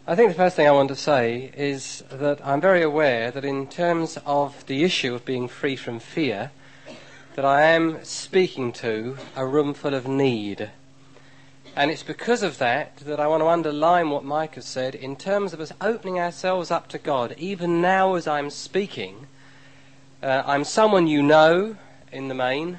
I think the first thing I want to say is that I'm very aware that in terms of the issue of being free from fear, that I am speaking to a room full of need. And it's because of that that I want to underline what Mike has said in terms of us opening ourselves up to God. Even now as I'm speaking, I'm someone you know in the main,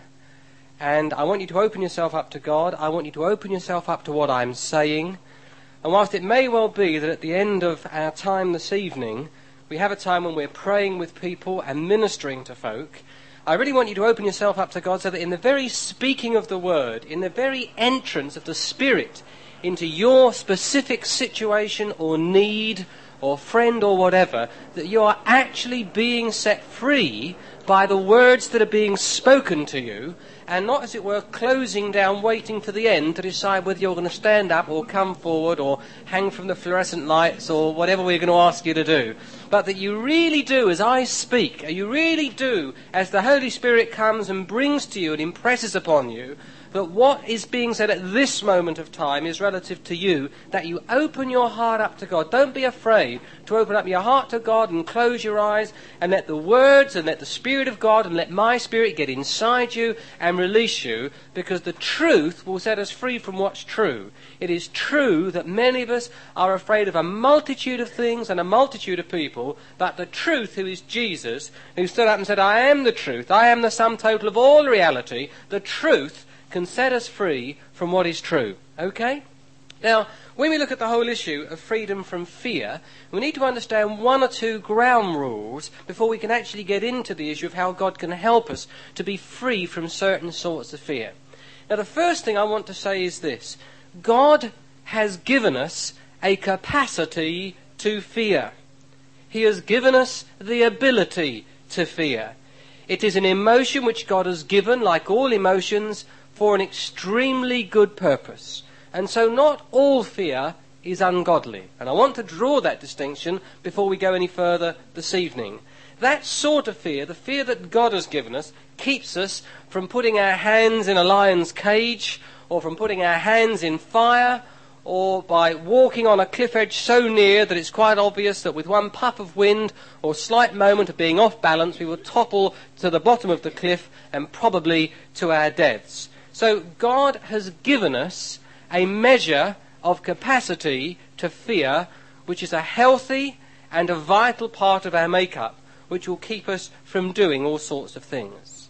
and I want you to open yourself up to God. I want you to open yourself up to what I'm saying. And whilst it may well be that at the end of our time this evening, we have a time when we're praying with people and ministering to folk, I really want you to open yourself up to God so that in the very speaking of the word, in the very entrance of the Spirit into your specific situation or need or friend or whatever, that you are actually being set free by the words that are being spoken to you, and not, as it were, closing down, waiting for the end to decide whether you're going to stand up or come forward or hang from the fluorescent lights or whatever we're going to ask you to do. But that you really do, as I speak, you really do, as the Holy Spirit comes and brings to you and impresses upon you, that what is being said at this moment of time is relative to you, that you open your heart up to God. Don't be afraid to open up your heart to God and close your eyes and let the words and let the Spirit of God and let my Spirit get inside you and release you, because the truth will set us free from what's true. It is true that many of us are afraid of a multitude of things and a multitude of people, but the truth, who is Jesus, who stood up and said, I am the truth, I am the sum total of all reality, the truth can set us free from what is true. Okay? Now, when we look at the whole issue of freedom from fear, we need to understand one or two ground rules before we can actually get into the issue of how God can help us to be free from certain sorts of fear. Now, the first thing I want to say is this. God has given us a capacity to fear. He has given us the ability to fear. It is an emotion which God has given, like all emotions, for an extremely good purpose. And so not all fear is ungodly. And I want to draw that distinction before we go any further this evening. That sort of fear, the fear that God has given us, keeps us from putting our hands in a lion's cage, or from putting our hands in fire, or by walking on a cliff edge so near that it's quite obvious that with one puff of wind or slight moment of being off balance, we will topple to the bottom of the cliff and probably to our deaths. So God has given us a measure of capacity to fear, which is a healthy and a vital part of our makeup, which will keep us from doing all sorts of things.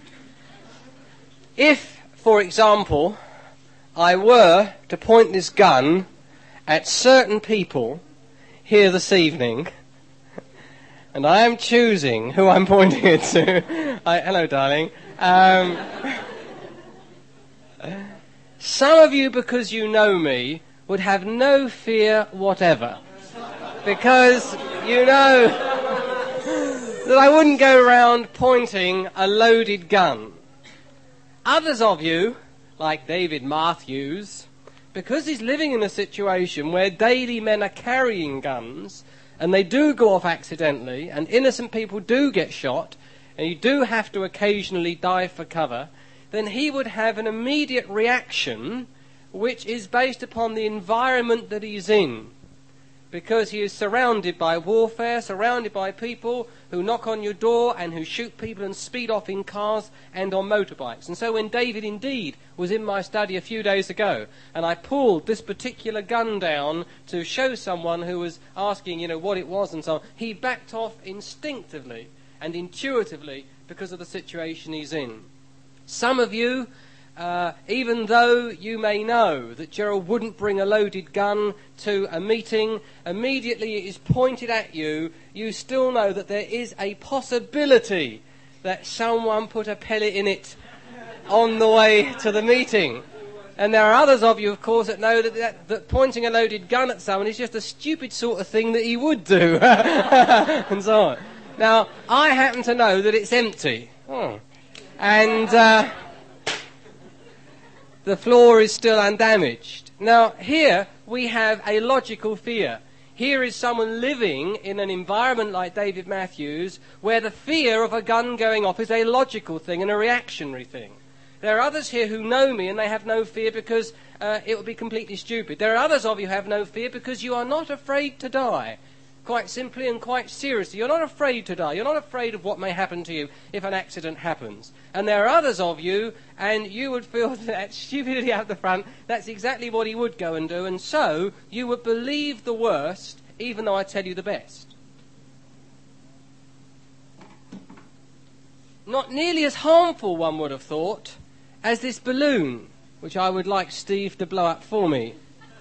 If, for example, I were to point this gun at certain people here this evening, and I am choosing who I'm pointing it to. Hello, darling. Some of you, because you know me, would have no fear whatever, because you know that I wouldn't go around pointing a loaded gun. Others of you, like David Matthews, because he's living in a situation where daily men are carrying guns, and they do go off accidentally, and innocent people do get shot, and you do have to occasionally dive for cover, then he would have an immediate reaction which is based upon the environment that he's in. Because he is surrounded by warfare, surrounded by people who knock on your door and who shoot people and speed off in cars and on motorbikes. And so when David indeed was in my study a few days ago, and I pulled this particular gun down to show someone who was asking, what it was and so on, he backed off instinctively and intuitively because of the situation he's in. Some of you, even though you may know that Gerald wouldn't bring a loaded gun to a meeting, immediately it is pointed at you, you still know that there is a possibility that someone put a pellet in it on the way to the meeting. And there are others of you, of course, that know that pointing a loaded gun at someone is just a stupid sort of thing that he would do, and so on. Now, I happen to know that it's empty. And the floor is still undamaged. Now, here we have a logical fear. Here is someone living in an environment like David Matthews, where the fear of a gun going off is a logical thing and a reactionary thing. There are others here who know me and they have no fear because it would be completely stupid. There are others of you who have no fear because you are not afraid to die. Quite simply and quite seriously, you're not afraid to die. You're not afraid of what may happen to you if an accident happens. And there are others of you, and you would feel that stupidity out the front, that's exactly what he would go and do, and so you would believe the worst, even though I tell you the best. Not nearly as harmful, one would have thought, as this balloon, which I would like Steve to blow up for me.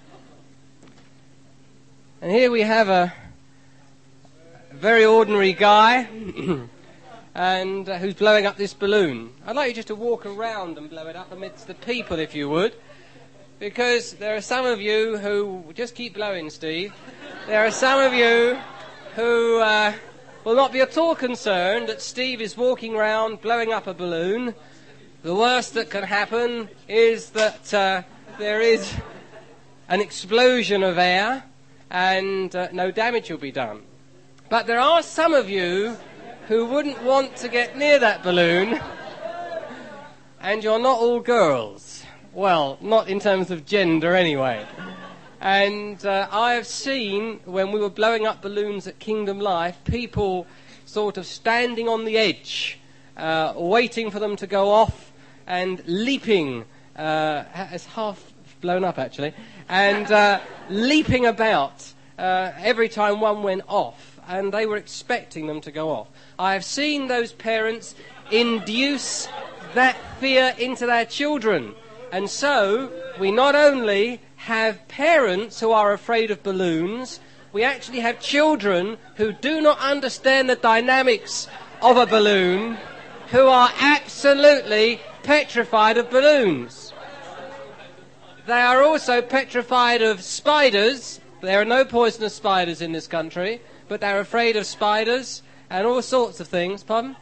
And here we have a very ordinary guy and who's blowing up this balloon. I'd like you just to walk around and blow it up amidst the people, if you would, because there are some of you who... Just keep blowing, Steve. There are some of you who will not be at all concerned that Steve is walking around blowing up a balloon. The worst that can happen is that there is an explosion of air and no damage will be done. But there are some of you who wouldn't want to get near that balloon, and you're not all girls. Well, not in terms of gender anyway. And I have seen, when we were blowing up balloons at Kingdom Life, people sort of standing on the edge, waiting for them to go off and leaping, it's half blown up actually, and leaping about every time one went off. And they were expecting them to go off. I have seen those parents induce that fear into their children. And so we not only have parents who are afraid of balloons, we actually have children who do not understand the dynamics of a balloon, who are absolutely petrified of balloons. They are also petrified of spiders. There are no poisonous spiders in this country, but they're afraid of spiders and all sorts of things. Pardon?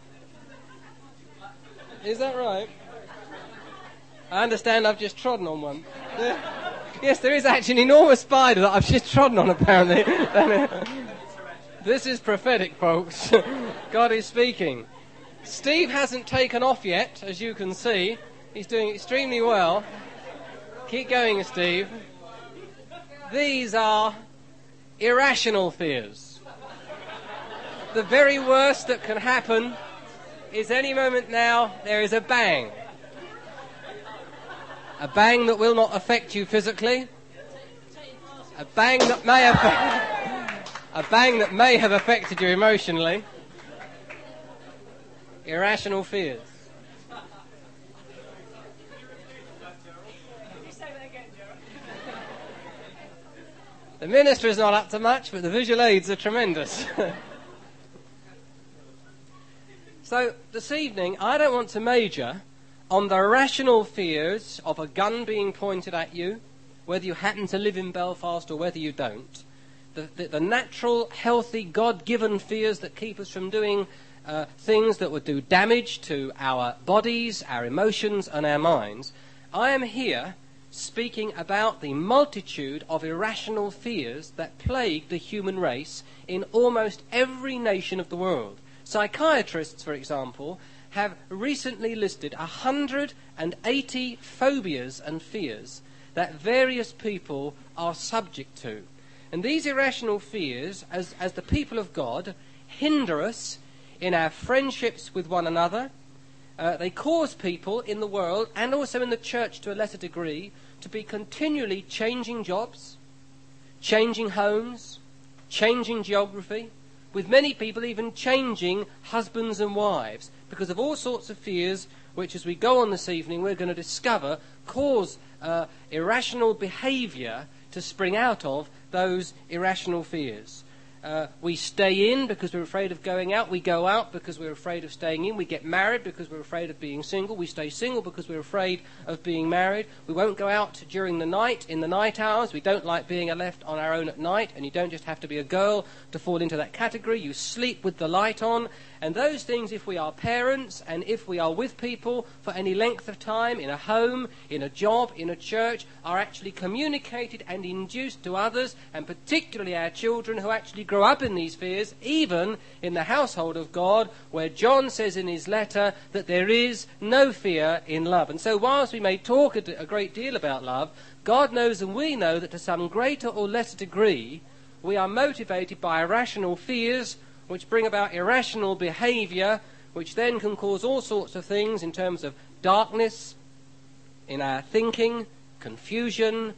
Is that right? I understand I've just trodden on one. Yes, there is actually an enormous spider that I've just trodden on, apparently. This is prophetic, folks. God is speaking. Steve hasn't taken off yet, as you can see. He's doing extremely well. Keep going, Steve. These are irrational fears. The very worst that can happen is any moment now there is a bang. A bang that will not affect you physically. A bang that may have affected you emotionally. Irrational fears. The minister is not up to much, but the visual aids are tremendous. So, this evening, I don't want to major on the rational fears of a gun being pointed at you, whether you happen to live in Belfast or whether you don't. The natural, healthy, God-given fears that keep us from doing things that would do damage to our bodies, our emotions, and our minds. I am here speaking about the multitude of irrational fears that plague the human race in almost every nation of the world. Psychiatrists, for example, have recently listed 180 phobias and fears that various people are subject to. And these irrational fears, as the people of God, hinder us in our friendships with one another. They cause people in the world, and also in the church to a lesser degree, to be continually changing jobs, changing homes, changing geography, with many people even changing husbands and wives because of all sorts of fears which, as we go on this evening, we're going to discover cause irrational behaviour to spring out of those irrational fears. We stay in because we're afraid of going out. We go out because we're afraid of staying in. We get married because we're afraid of being single. We stay single because we're afraid of being married. We won't go out during the night, in the night hours. We don't like being left on our own at night, and you don't just have to be a girl to fall into that category. You sleep with the light on, And those things, if we are parents and if we are with people for any length of time, in a home, in a job, in a church, are actually communicated and induced to others, and particularly our children who actually grow up in these fears, even in the household of God, where John says in his letter that there is no fear in love. And so whilst we may talk a great deal about love, God knows and we know that to some greater or lesser degree, we are motivated by irrational fears, which bring about irrational behaviour, which then can cause all sorts of things in terms of darkness in our thinking, confusion,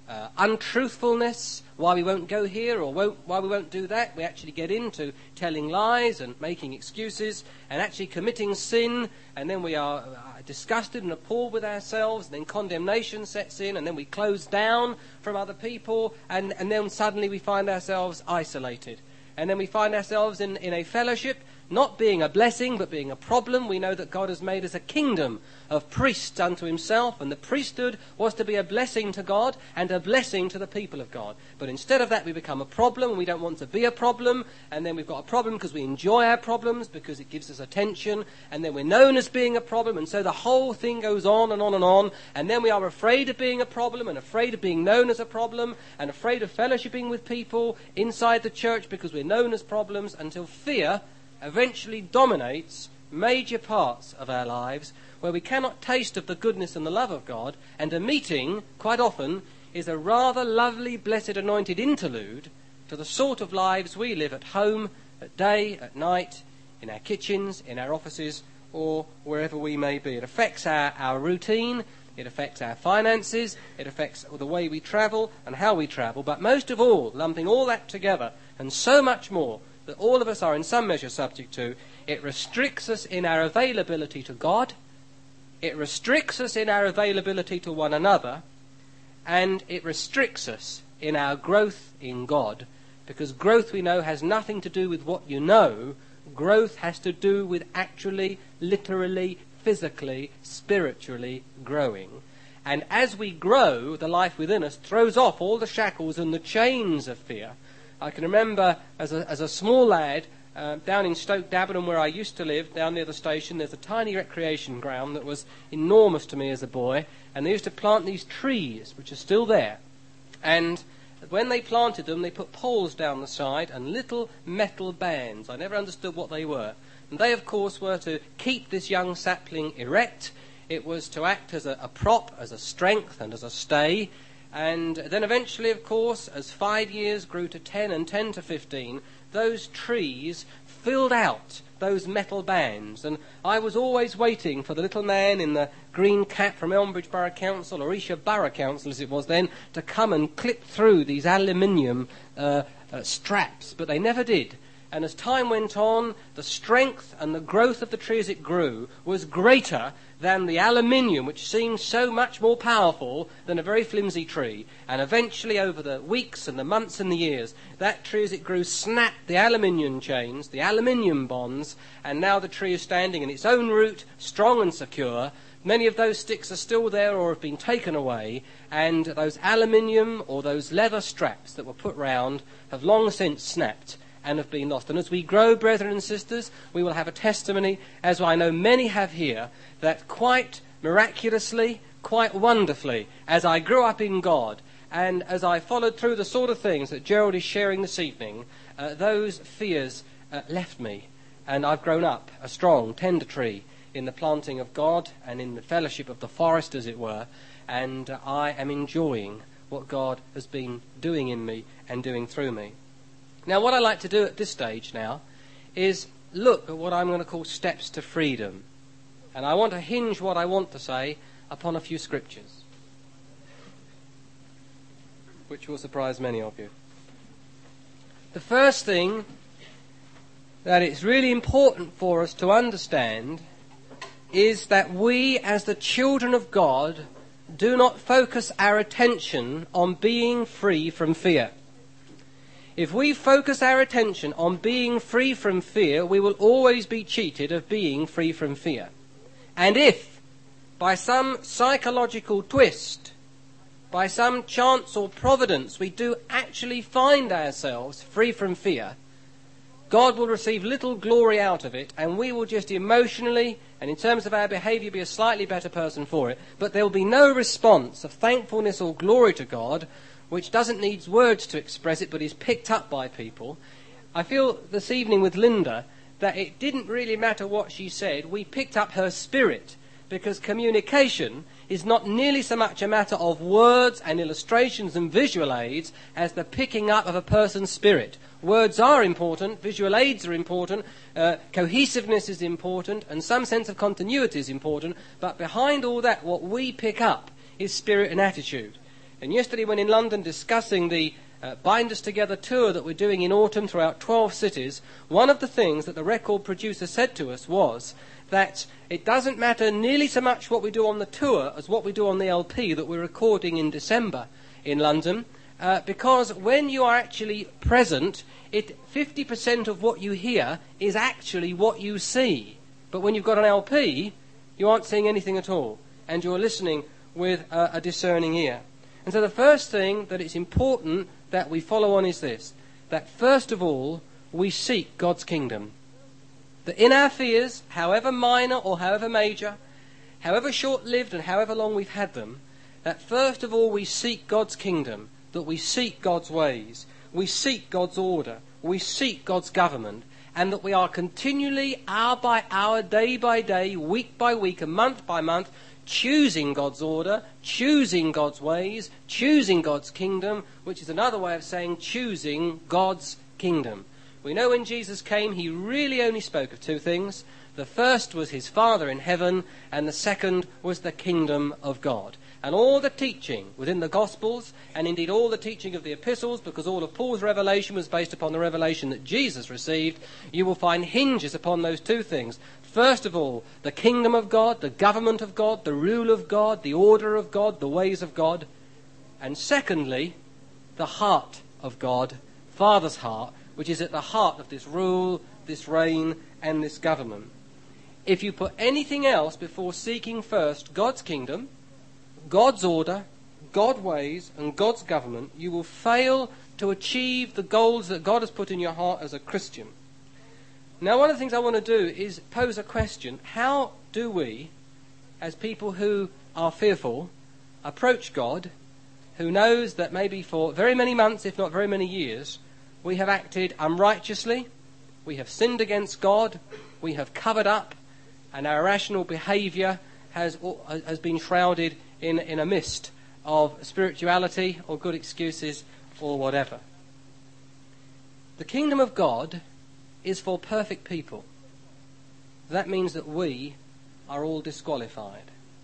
untruthfulness, why we won't go here or why we won't do that. We actually get into telling lies and making excuses and actually committing sin, and then we are disgusted and appalled with ourselves, and then condemnation sets in, and then we close down from other people, and then suddenly we find ourselves isolated. And then we find ourselves in a fellowship, not being a blessing, but being a problem. We know that God has made us a kingdom of priests unto himself, and the priesthood was to be a blessing to God and a blessing to the people of God. But instead of that, we become a problem, and we don't want to be a problem, and then we've got a problem because we enjoy our problems, because it gives us attention, and then we're known as being a problem, and so the whole thing goes on and on and on, and then we are afraid of being a problem, and afraid of being known as a problem, and afraid of fellowshipping with people inside the church because we're known as problems, until fear eventually dominates major parts of our lives, where we cannot taste of the goodness and the love of God, and a meeting, quite often, is a rather lovely, blessed, anointed interlude to the sort of lives we live at home, at day, at night, in our kitchens, in our offices, or wherever we may be. It affects our routine, it affects our finances, it affects the way we travel and how we travel, but most of all, lumping all that together, and so much more, that all of us are in some measure subject to, it restricts us in our availability to God, it restricts us in our availability to one another, and it restricts us in our growth in God, because growth, we know, has nothing to do with what you know. Growth has to do with actually, literally, physically, spiritually growing. And as we grow, the life within us throws off all the shackles and the chains of fear. I can remember as a small lad, down in Stoke Davenham, where I used to live, down near the station, there's a tiny recreation ground that was enormous to me as a boy, and they used to plant these trees, which are still there. And when they planted them, they put poles down the side and little metal bands. I never understood what they were. And they, of course, were to keep this young sapling erect. It was to act as a prop, as a strength, and as a stay. And then eventually, of course, as 5 years grew to 10 and 10 to 15, those trees filled out those metal bands. And I was always waiting for the little man in the green cap from Elmbridge Borough Council, or Esher Borough Council as it was then, to come and clip through these aluminium straps. But they never did. And as time went on, the strength and the growth of the tree as it grew was greater than the aluminium, which seemed so much more powerful than a very flimsy tree. And eventually, over the weeks and the months and the years, that tree as it grew snapped the aluminium chains, the aluminium bonds, and now the tree is standing in its own root, strong and secure. Many of those sticks are still there or have been taken away, and those aluminium or those leather straps that were put round have long since snapped and have been lost. And as we grow, brethren and sisters, we will have a testimony, as I know many have here, that quite miraculously, quite wonderfully, as I grew up in God, and as I followed through the sort of things that Gerald is sharing this evening, those fears left me, and I've grown up a strong, tender tree in the planting of God and in the fellowship of the forest, as it were, and I am enjoying what God has been doing in me and doing through me. Now, what I like to do at this stage now is look at what I'm going to call steps to freedom. And I want to hinge what I want to say upon a few scriptures, which will surprise many of you. The first thing that it's really important for us to understand is that we, as the children of God, do not focus our attention on being free from fear. If we focus our attention on being free from fear, we will always be cheated of being free from fear. And if, by some psychological twist, by some chance or providence, we do actually find ourselves free from fear, God will receive little glory out of it, and we will just emotionally and in terms of our behaviour be a slightly better person for it, but there will be no response of thankfulness or glory to God which doesn't need words to express it but is picked up by people. I feel this evening with Linda that it didn't really matter what she said, we picked up her spirit, because communication is not nearly so much a matter of words and illustrations and visual aids as the picking up of a person's spirit. Words are important, visual aids are important, cohesiveness is important, and some sense of continuity is important, but behind all that, what we pick up is spirit and attitude. And yesterday when in London discussing the Bind Us Together tour that we're doing in autumn throughout 12 cities, one of the things that the record producer said to us was that it doesn't matter nearly so much what we do on the tour as what we do on the LP that we're recording in December in London, because when you are actually present, 50% of what you hear is actually what you see. But when you've got an LP, you aren't seeing anything at all, and you're listening with a discerning ear. And so the first thing that it's important that we follow on is this, that first of all, we seek God's kingdom. That in our fears, however minor or however major, however short-lived and however long we've had them, that first of all we seek God's kingdom, that we seek God's ways, we seek God's order, we seek God's government, and that we are continually, hour by hour, day by day, week by week, and month by month, choosing God's order, choosing God's ways, choosing God's kingdom, which is another way of saying choosing God's kingdom. We know when Jesus came, he really only spoke of two things. The first was his Father in heaven, and the second was the kingdom of God. And all the teaching within the Gospels, and indeed all the teaching of the epistles, because all of Paul's revelation was based upon the revelation that Jesus received, you will find hinges upon those two things. First of all, the kingdom of God, the government of God, the rule of God, the order of God, the ways of God. And secondly, the heart of God, Father's heart, which is at the heart of this rule, this reign, and this government. If you put anything else before seeking first God's kingdom, God's order, God's ways, and God's government, you will fail to achieve the goals that God has put in your heart as a Christian. Now, one of the things I want to do is pose a question. How do we, as people who are fearful, approach God, who knows that maybe for very many months, if not very many years, we have acted unrighteously, we have sinned against God, we have covered up, and our irrational behaviour has been shrouded in a mist of spirituality or good excuses or whatever. The kingdom of God is for perfect people. That means that we are all disqualified.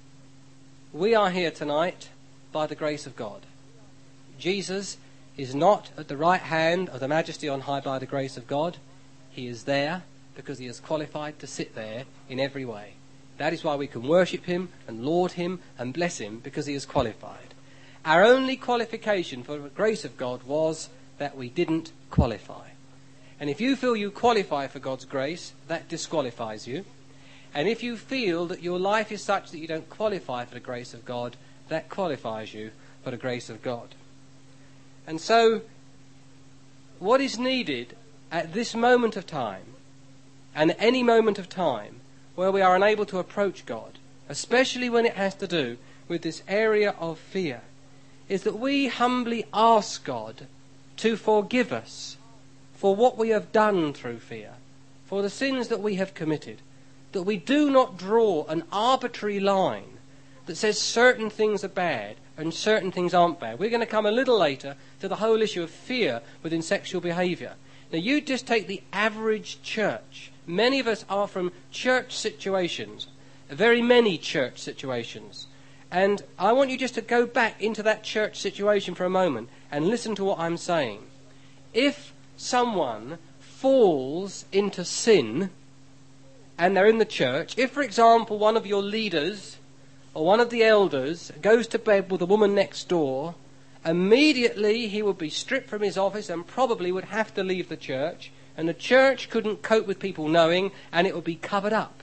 We are here tonight by the grace of God. Jesus is not at the right hand of the Majesty on high by the grace of God. He is there because he is qualified to sit there in every way. That is why we can worship him and laud him and bless him, because he is qualified. Our only qualification for the grace of God was that we didn't qualify. And if you feel you qualify for God's grace, that disqualifies you. And if you feel that your life is such that you don't qualify for the grace of God, that qualifies you for the grace of God. And so, what is needed at this moment of time, and any moment of time, where we are unable to approach God, especially when it has to do with this area of fear, is that we humbly ask God to forgive us for what we have done through fear, for the sins that we have committed, that we do not draw an arbitrary line that says certain things are bad and certain things aren't bad. We're going to come a little later to the whole issue of fear within sexual behaviour. Now, you just take the average church. Many of us are from church situations, very many church situations. And I want you just to go back into that church situation for a moment and listen to what I'm saying. If someone falls into sin and they're in the church, if, for example, one of your leaders or one of the elders goes to bed with a woman next door, immediately he would be stripped from his office and probably would have to leave the church, and the church couldn't cope with people knowing, and it would be covered up.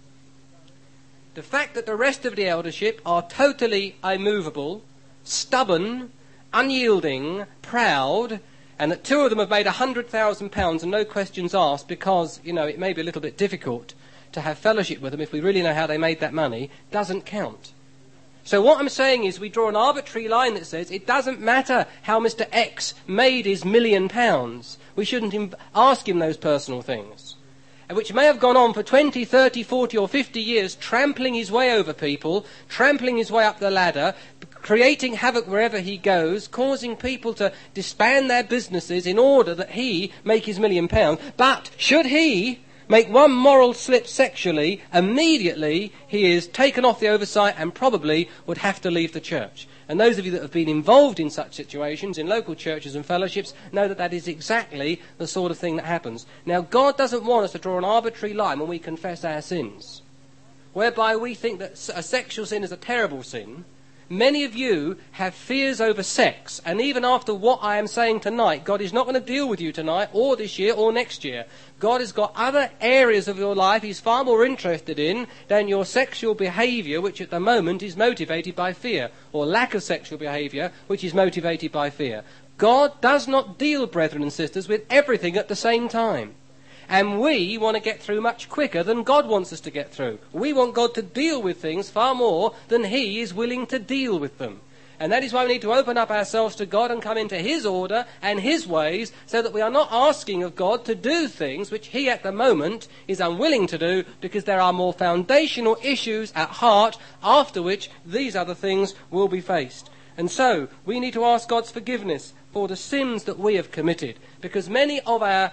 The fact that the rest of the eldership are totally immovable, stubborn, unyielding, proud, and that two of them have made £100,000 and no questions asked because, it may be a little bit difficult to have fellowship with them if we really know how they made that money, doesn't count. So what I'm saying is we draw an arbitrary line that says it doesn't matter how Mr. X made his £1 million. We shouldn't ask him those personal things, which may have gone on for 20, 30, 40 or 50 years, trampling his way over people, trampling his way up the ladder, creating havoc wherever he goes, causing people to disband their businesses in order that he make his £1 million. But should he make one moral slip sexually, immediately he is taken off the oversight and probably would have to leave the church. And those of you that have been involved in such situations in local churches and fellowships know that that is exactly the sort of thing that happens. Now, God doesn't want us to draw an arbitrary line when we confess our sins, whereby we think that a sexual sin is a terrible sin. Many of you have fears over sex, and even after what I am saying tonight, God is not going to deal with you tonight or this year or next year. God has got other areas of your life he's far more interested in than your sexual behaviour, which at the moment is motivated by fear, or lack of sexual behaviour, which is motivated by fear. God does not deal, brethren and sisters, with everything at the same time. And we want to get through much quicker than God wants us to get through. We want God to deal with things far more than he is willing to deal with them. And that is why we need to open up ourselves to God and come into his order and his ways, so that we are not asking of God to do things which he at the moment is unwilling to do, because there are more foundational issues at heart after which these other things will be faced. And so we need to ask God's forgiveness for the sins that we have committed, because many of our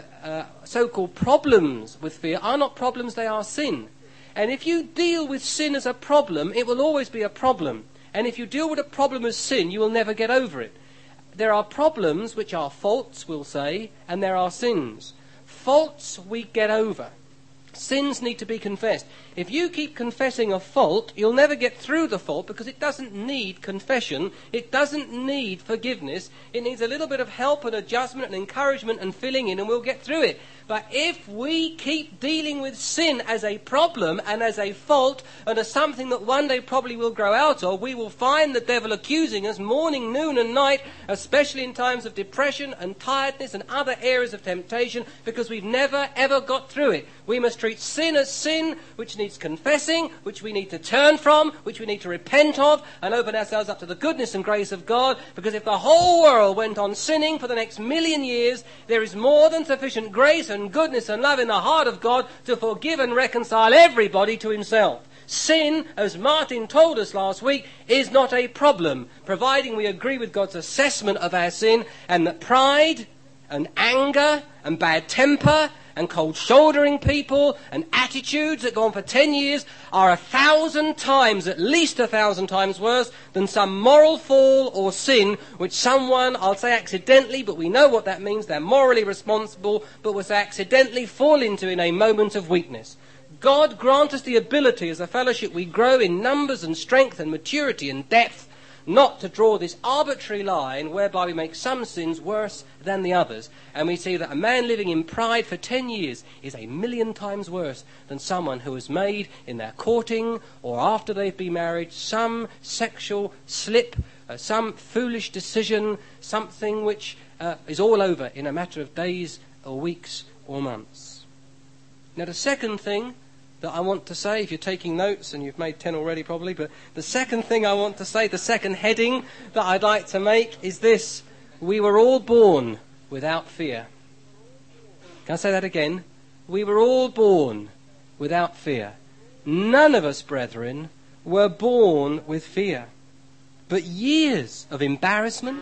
so-called problems with fear are not problems, they are sin. And if you deal with sin as a problem, it will always be a problem. And if you deal with a problem as sin, you will never get over it. There are problems which are faults, we'll say, and there are sins. Faults we get over. Sins need to be confessed. If you keep confessing a fault, you'll never get through the fault, because it doesn't need confession. It doesn't need forgiveness. It needs a little bit of help and adjustment and encouragement and filling in, and we'll get through it. But if we keep dealing with sin as a problem and as a fault and as something that one day probably will grow out of, we will find the devil accusing us morning, noon and night, especially in times of depression and tiredness and other areas of temptation, because we've never ever got through it. We must treat sin as sin, which needs confessing, which we need to turn from, which we need to repent of, and open ourselves up to the goodness and grace of God. Because if the whole world went on sinning for the next 1,000,000 years, there is more than sufficient grace and goodness and love in the heart of God to forgive and reconcile everybody to himself. Sin, as Martin told us last week, is not a problem, providing we agree with God's assessment of our sin, and that pride and anger and bad temper and cold-shouldering people and attitudes that go on for 10 years are 1,000 times, at least 1,000 times worse than some moral fall or sin which someone, I'll say accidentally, but we know what that means, they're morally responsible, but was accidentally fall into in a moment of weakness. God grant us the ability as a fellowship we grow in numbers and strength and maturity and depth, not to draw this arbitrary line whereby we make some sins worse than the others. And we see that a man living in pride for 10 years is 1,000,000 times worse than someone who has made in their courting or after they've been married some sexual slip, some foolish decision, something which is all over in a matter of days or weeks or months. Now the second thing that I want to say, if you're taking notes, and you've made 10 already probably, but the second thing I want to say, the second heading that I'd like to make is this: we were all born without fear. Can I say that again? We were all born without fear. None of us, brethren, were born with fear, but years of embarrassment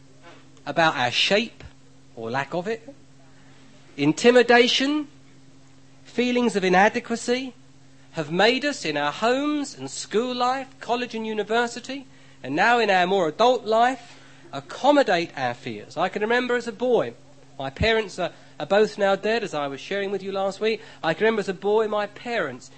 about our shape or lack of it, intimidation, feelings of inadequacy have made us in our homes and school life, college and university, and now in our more adult life, accommodate our fears. I can remember as a boy, my parents are both now dead, as I was sharing with you last week. I can remember as a boy my parents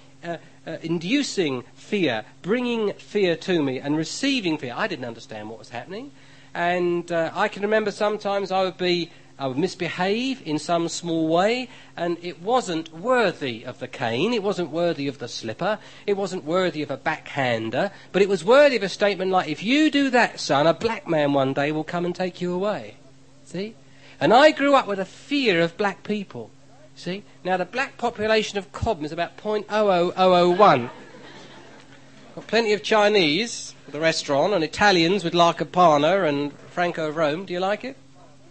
inducing fear, bringing fear to me and receiving fear. I didn't understand what was happening. And I can remember sometimes I would misbehave in some small way, and it wasn't worthy of the cane, it wasn't worthy of the slipper, it wasn't worthy of a backhander, but it was worthy of a statement like, if you do that, son, a black man one day will come and take you away. See? And I grew up with a fear of black people. See? Now, the black population of Cobham is about 0.00001. Got plenty of Chinese with the restaurant and Italians with La Campana and Franco of Rome. Do you like it?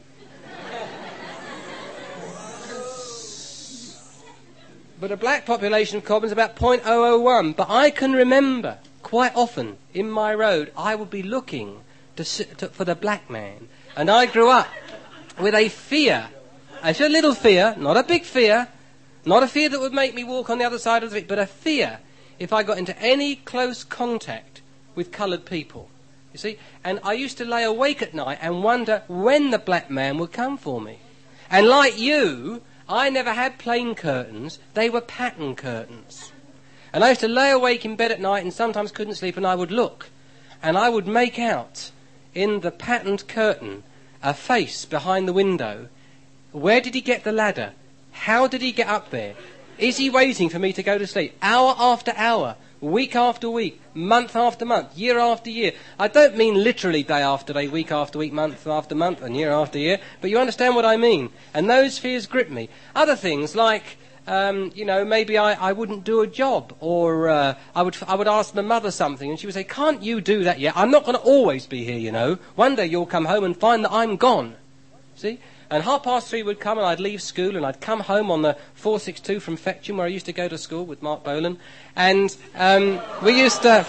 But a black population of Cobham is about 0.001. But I can remember quite often in my road I would be looking for the black man. And I grew up with a fear, a little fear, not a big fear, not a fear that would make me walk on the other side of the street, but a fear if I got into any close contact with coloured people. You see? And I used to lay awake at night and wonder when the black man would come for me. And like you, I never had plain curtains, they were pattern curtains. And I used to lay awake in bed at night and sometimes couldn't sleep, and I would look and I would make out in the patterned curtain a face behind the window. Where did he get the ladder? How did he get up there? Is he waiting for me to go to sleep? Hour after hour, week after week, month after month, year after year. I don't mean literally day after day, week after week, month after month, and year after year, but you understand what I mean. And those fears grip me. Other things like, maybe I wouldn't do a job, or I would ask my mother something, and she would say, "Can't you do that yet? I'm not going to always be here, you know. One day you'll come home and find that I'm gone." See? And 3:30 would come and I'd leave school and I'd come home on the 462 from Fetcham, where I used to go to school with Mark Bolan. And we used to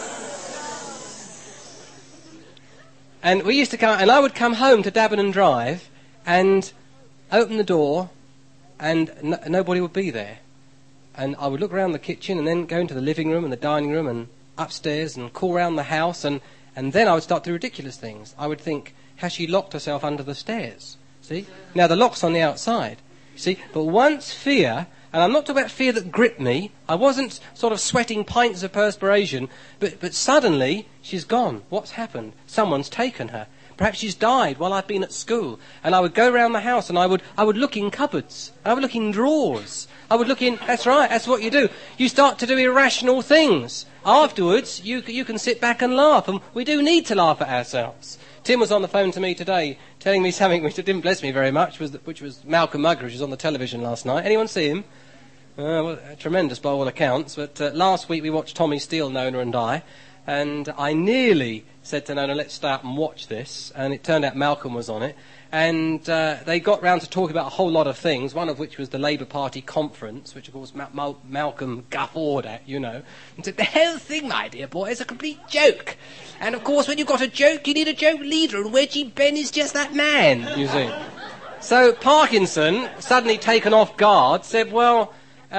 come, and I would come home to Davenham Drive and open the door and nobody would be there. And I would look around the kitchen and then go into the living room and the dining room and upstairs and call round the house, and then I would start to do ridiculous things. I would think, has she locked herself under the stairs? See? Now, the lock's on the outside. See? But once fear, and I'm not talking about fear that gripped me, I wasn't sort of sweating pints of perspiration, but suddenly she's gone. What's happened? Someone's taken her. Perhaps she's died while I've been at school. And I would go round the house and I would look in cupboards. I would look in drawers. I would look in, that's right, that's what you do. You start to do irrational things. Afterwards, you can sit back and laugh, and we do need to laugh at ourselves. Tim was on the phone to me today telling me something which didn't bless me very much, which was Malcolm Muggeridge was on the television last night. Anyone see him? Tremendous by all accounts, but last week we watched Tommy Steele, Nona and I, and I nearly said to Nona, let's stay up and watch this, and it turned out Malcolm was on it, and they got round to talking about a whole lot of things, one of which was the Labour Party conference, which of course Malcolm guffawed at, you know, and said, the whole thing, my dear boy, is a complete joke. And of course when you've got a joke, you need a joke leader, and Wedgie Ben is just that man, you see. So Parkinson, suddenly taken off guard, said, well,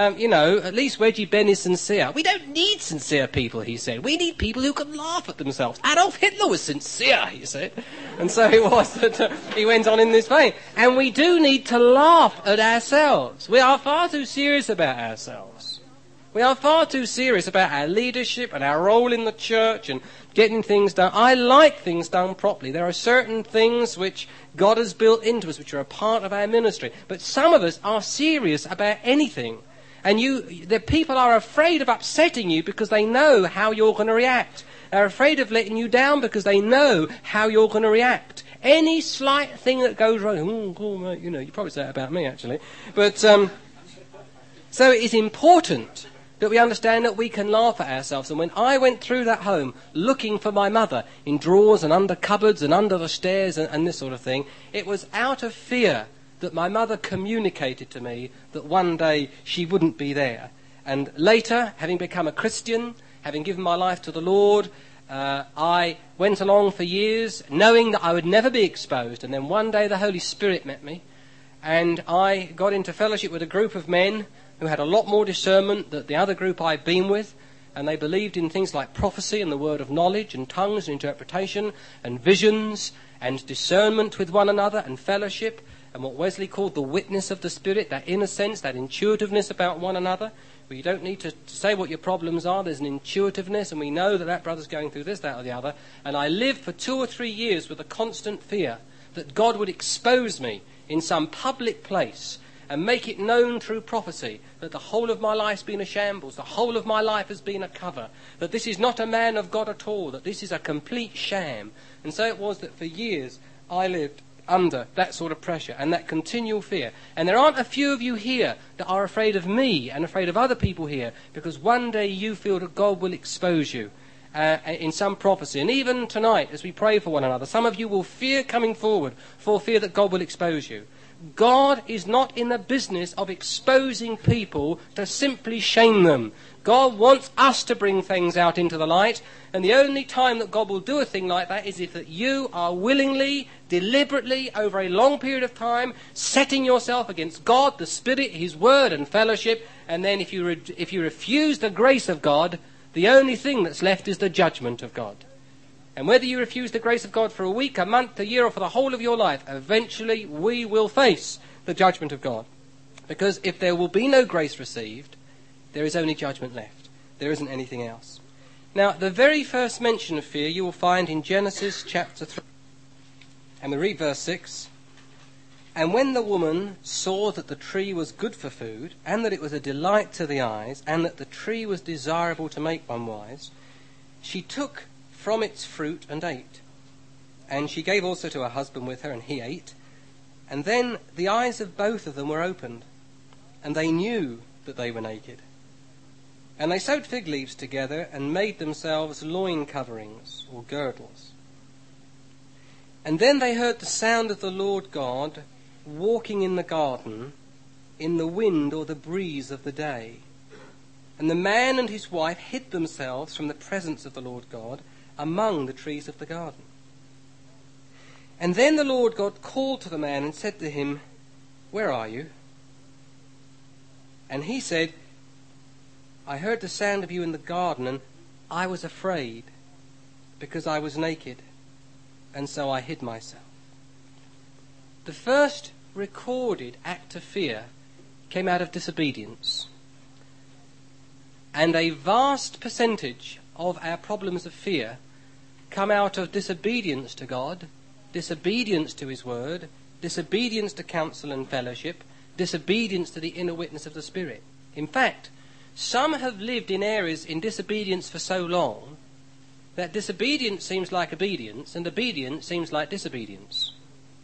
at least Wedgie Ben is sincere. We don't need sincere people, he said. We need people who can laugh at themselves. Adolf Hitler was sincere, he said. And so it was that he went on in this vein. And we do need to laugh at ourselves. We are far too serious about ourselves. We are far too serious about our leadership and our role in the church and getting things done. I like things done properly. There are certain things which God has built into us, which are a part of our ministry. But some of us are serious about anything. And the people are afraid of upsetting you because they know how you're going to react. They're afraid of letting you down because they know how you're going to react. Any slight thing that goes wrong, mate, you probably say that about me, actually. But so it is important that we understand that we can laugh at ourselves. And when I went through that home looking for my mother in drawers and under cupboards and under the stairs and this sort of thing, it was out of fear that my mother communicated to me that one day she wouldn't be there. And later, having become a Christian, having given my life to the Lord, I went along for years knowing that I would never be exposed. And then one day the Holy Spirit met me, and I got into fellowship with a group of men who had a lot more discernment than the other group I'd been with, and they believed in things like prophecy and the word of knowledge and tongues and interpretation and visions and discernment with one another and fellowship, and what Wesley called the witness of the Spirit, that inner sense, that intuitiveness about one another, where you don't need to say what your problems are. There's an intuitiveness, and we know that brother's going through this, that, or the other. And I lived for 2 or 3 years with a constant fear that God would expose me in some public place and make it known through prophecy that the whole of my life's been a shambles, the whole of my life has been a cover, that this is not a man of God at all, that this is a complete sham. And so it was that for years I lived under that sort of pressure and that continual fear. And there aren't a few of you here that are afraid of me and afraid of other people here, because one day you feel that God will expose you in some prophecy. And even tonight, as we pray for one another, some of you will fear coming forward for fear that God will expose you. God is not in the business of exposing people to simply shame them. God wants us to bring things out into the light, and the only time that God will do a thing like that is if that you are willingly, deliberately, over a long period of time, setting yourself against God, the Spirit, His Word and fellowship, and then if you refuse the grace of God, the only thing that's left is the judgment of God. And whether you refuse the grace of God for a week, a month, a year, or for the whole of your life, eventually we will face the judgment of God. Because if there will be no grace received, there is only judgment left. There isn't anything else. Now, the very first mention of fear you will find in Genesis chapter 3. And we read verse 6. And when the woman saw that the tree was good for food, and that it was a delight to the eyes, and that the tree was desirable to make one wise, she took from its fruit and ate. And she gave also to her husband with her, and he ate. And then the eyes of both of them were opened, and they knew that they were naked. And they sewed fig leaves together and made themselves loin coverings or girdles. And then they heard the sound of the Lord God walking in the garden in the wind or the breeze of the day. And the man and his wife hid themselves from the presence of the Lord God among the trees of the garden. And then the Lord God called to the man and said to him, Where are you? And he said, I heard the sound of you in the garden, and I was afraid, because I was naked, and so I hid myself. The first recorded act of fear came out of disobedience. And a vast percentage of our problems of fear come out of disobedience to God, disobedience to His Word, disobedience to counsel and fellowship, disobedience to the inner witness of the Spirit. In fact, some have lived in areas in disobedience for so long that disobedience seems like obedience and obedience seems like disobedience.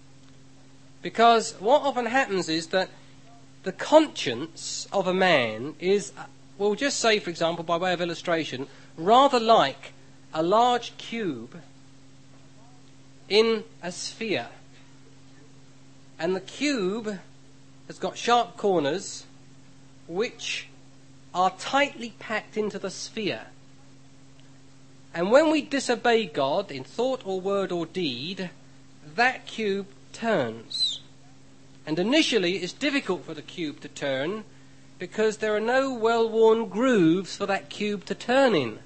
Because what often happens is that the conscience of a man is, we'll just say, for example, by way of illustration, rather like a large cube in a sphere. And the cube has got sharp corners which are tightly packed into the sphere. And when we disobey God in thought or word or deed, that cube turns. And initially it's difficult for the cube to turn because there are no well-worn grooves for that cube to turn in.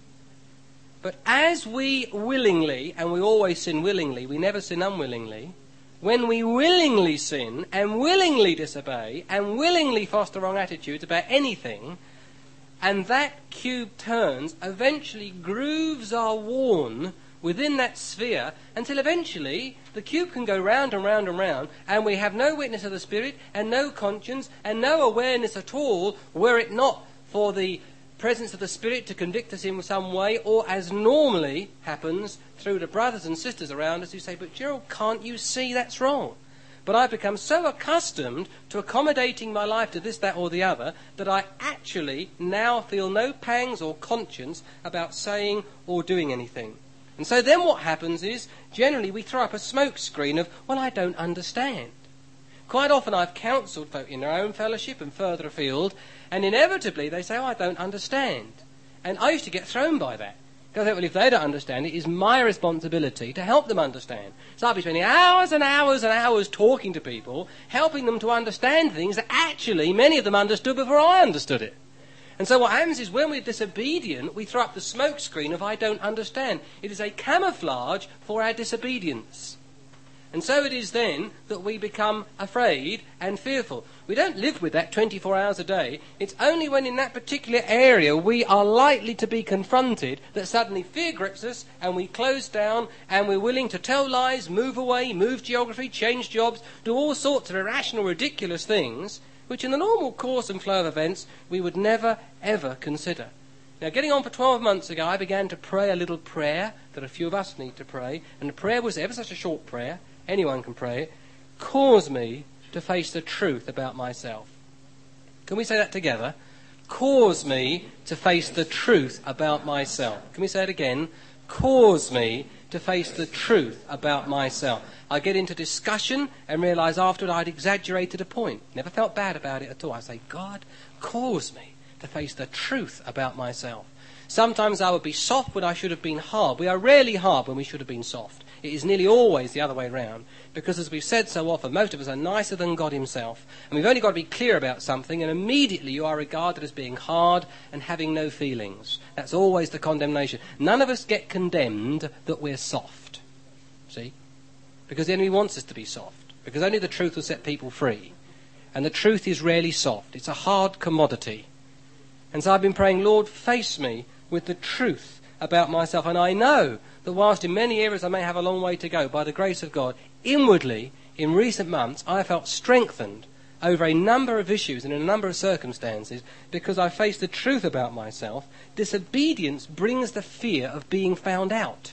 But as we willingly, and we always sin willingly, we never sin unwillingly, when we willingly sin and willingly disobey and willingly foster wrong attitudes about anything, and that cube turns, eventually grooves are worn within that sphere until eventually the cube can go round and round and round, and we have no witness of the Spirit and no conscience and no awareness at all, were it not for the presence of the Spirit to convict us in some way, or as normally happens through the brothers and sisters around us who say, but Gerald, can't you see that's wrong? But I've become so accustomed to accommodating my life to this, that or the other that I actually now feel no pangs or conscience about saying or doing anything. And so then what happens is, generally we throw up a smoke screen of, well, I don't understand. Quite often I've counselled folk in their own fellowship and further afield, and inevitably they say, oh, I don't understand. And I used to get thrown by that. Because I thought, well, if they don't understand it, it's my responsibility to help them understand. So I'll be spending hours and hours and hours talking to people, helping them to understand things that actually many of them understood before I understood it. And so what happens is when we're disobedient, we throw up the smoke screen of I don't understand. It is a camouflage for our disobedience. And so it is then that we become afraid and fearful. We don't live with that 24 hours a day. It's only when in that particular area we are likely to be confronted that suddenly fear grips us and we close down and we're willing to tell lies, move away, move geography, change jobs, do all sorts of irrational, ridiculous things, which in the normal course and flow of events we would never, ever consider. Now, getting on for 12 months ago, I began to pray a little prayer that a few of us need to pray, and the prayer was ever such a short prayer, anyone can pray it, cause me to face the truth about myself. Can we say that together? Cause me to face the truth about myself. Can we say it again? Cause me to face the truth about myself. I get into discussion and realise afterward I'd exaggerated a point. Never felt bad about it at all. I say, God, cause me to face the truth about myself. Sometimes I would be soft when I should have been hard. We are rarely hard when we should have been soft. It is nearly always the other way round. Because as we've said so often, most of us are nicer than God himself. And we've only got to be clear about something, and immediately you are regarded as being hard and having no feelings. That's always the condemnation. None of us get condemned that we're soft. See? Because the enemy wants us to be soft. Because only the truth will set people free. And the truth is rarely soft. It's a hard commodity. And so I've been praying, Lord, face me with the truth about myself. And I know that whilst in many areas I may have a long way to go, by the grace of God, inwardly, in recent months, I have felt strengthened over a number of issues and in a number of circumstances because I face the truth about myself. Disobedience brings the fear of being found out.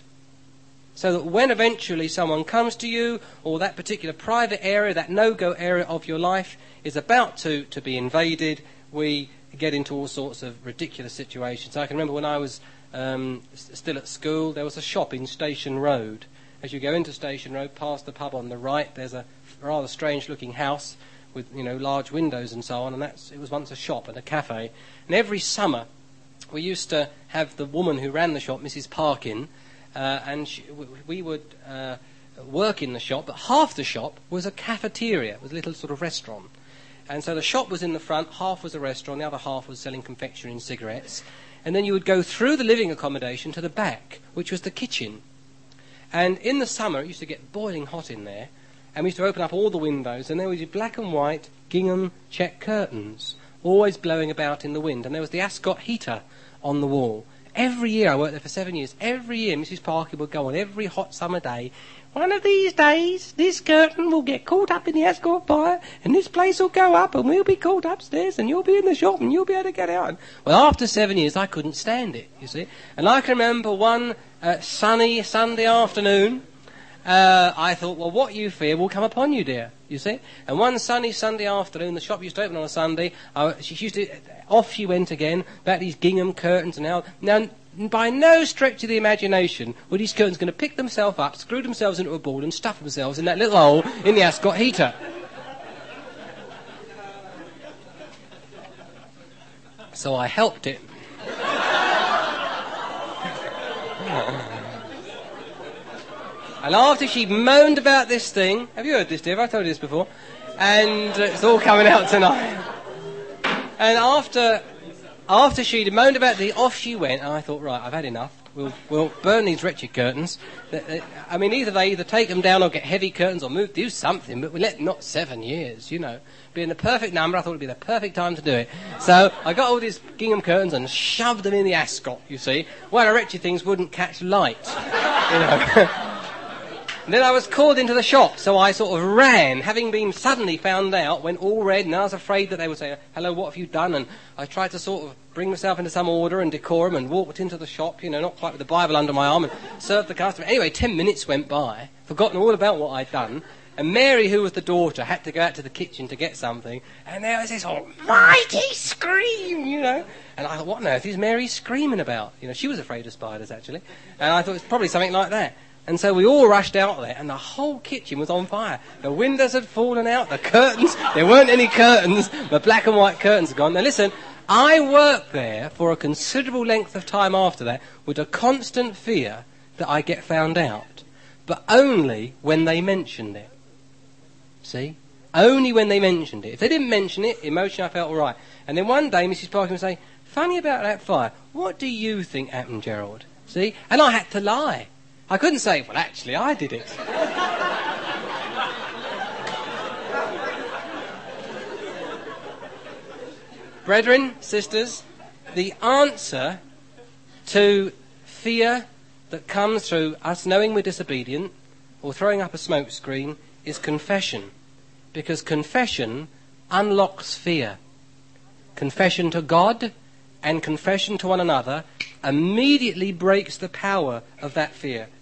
So that when eventually someone comes to you, or that particular private area, that no-go area of your life is about to be invaded, we get into all sorts of ridiculous situations. I can remember when I was still at school, there was a shop in Station Road. As you go into Station Road, past the pub on the right, there's a rather strange-looking house with, large windows and so on, and it was once a shop and a cafe. And every summer, we used to have the woman who ran the shop, Mrs. Parkin, and we would work in the shop, but half the shop was a cafeteria, it was a little sort of restaurant. And so the shop was in the front, half was a restaurant, the other half was selling confectionery and cigarettes. And then you would go through the living accommodation to the back, which was the kitchen. And in the summer, it used to get boiling hot in there, and we used to open up all the windows, and there was black and white gingham check curtains, always blowing about in the wind. And there was the Ascot heater on the wall. Every year, I worked there for 7 years, every year Mrs. Parker would go on every hot summer day, one of these days, this curtain will get caught up in the Ascot fire, and this place will go up, and we'll be caught upstairs, and you'll be in the shop, and you'll be able to get out. And, well, after 7 years, I couldn't stand it, you see. And I can remember one sunny Sunday afternoon, I thought, well, what you fear will come upon you, dear, you see. And one sunny Sunday afternoon, the shop used to open on a Sunday, off she went again, back these gingham curtains and all. Now, by no stretch of the imagination were these curtains going to pick themselves up, screw themselves into a ball and stuff themselves in that little hole in the Ascot heater. So I helped it. And after she moaned about this thing, have you heard this, dear? Have I told you this before? And it's all coming out tonight. And after she'd moaned about off she went, and I thought, right, I've had enough. We'll burn these wretched curtains. I mean, either take them down or get heavy curtains or do something, but not 7 years, Being the perfect number, I thought it'd be the perfect time to do it. So I got all these gingham curtains and shoved them in the Ascot, you see. Well, the wretched things wouldn't catch light, And then I was called into the shop, so I sort of ran, having been suddenly found out, went all red, and I was afraid that they would say, hello, what have you done? And I tried to sort of bring myself into some order and decorum and walked into the shop, not quite with the Bible under my arm, and served the customer. Anyway, 10 minutes went by, forgotten all about what I'd done, and Mary, who was the daughter, had to go out to the kitchen to get something, and there was this almighty scream, And I thought, what on earth is Mary screaming about? She was afraid of spiders, actually. And I thought it's probably something like that. And so we all rushed out there, and the whole kitchen was on fire. The windows had fallen out, the curtains, there weren't any curtains, the black and white curtains had gone. Now listen, I worked there for a considerable length of time after that with a constant fear that I get found out, but only when they mentioned it. See? Only when they mentioned it. If they didn't mention it, emotionally I felt all right. And then one day Mrs. Parkin would say, funny about that fire, what do you think happened, Gerald? See? And I had to lie. I couldn't say, well, actually, I did it. Brethren, sisters, the answer to fear that comes through us knowing we're disobedient or throwing up a smoke screen is confession. Because confession unlocks fear. Confession to God and confession to one another immediately breaks the power of that fear.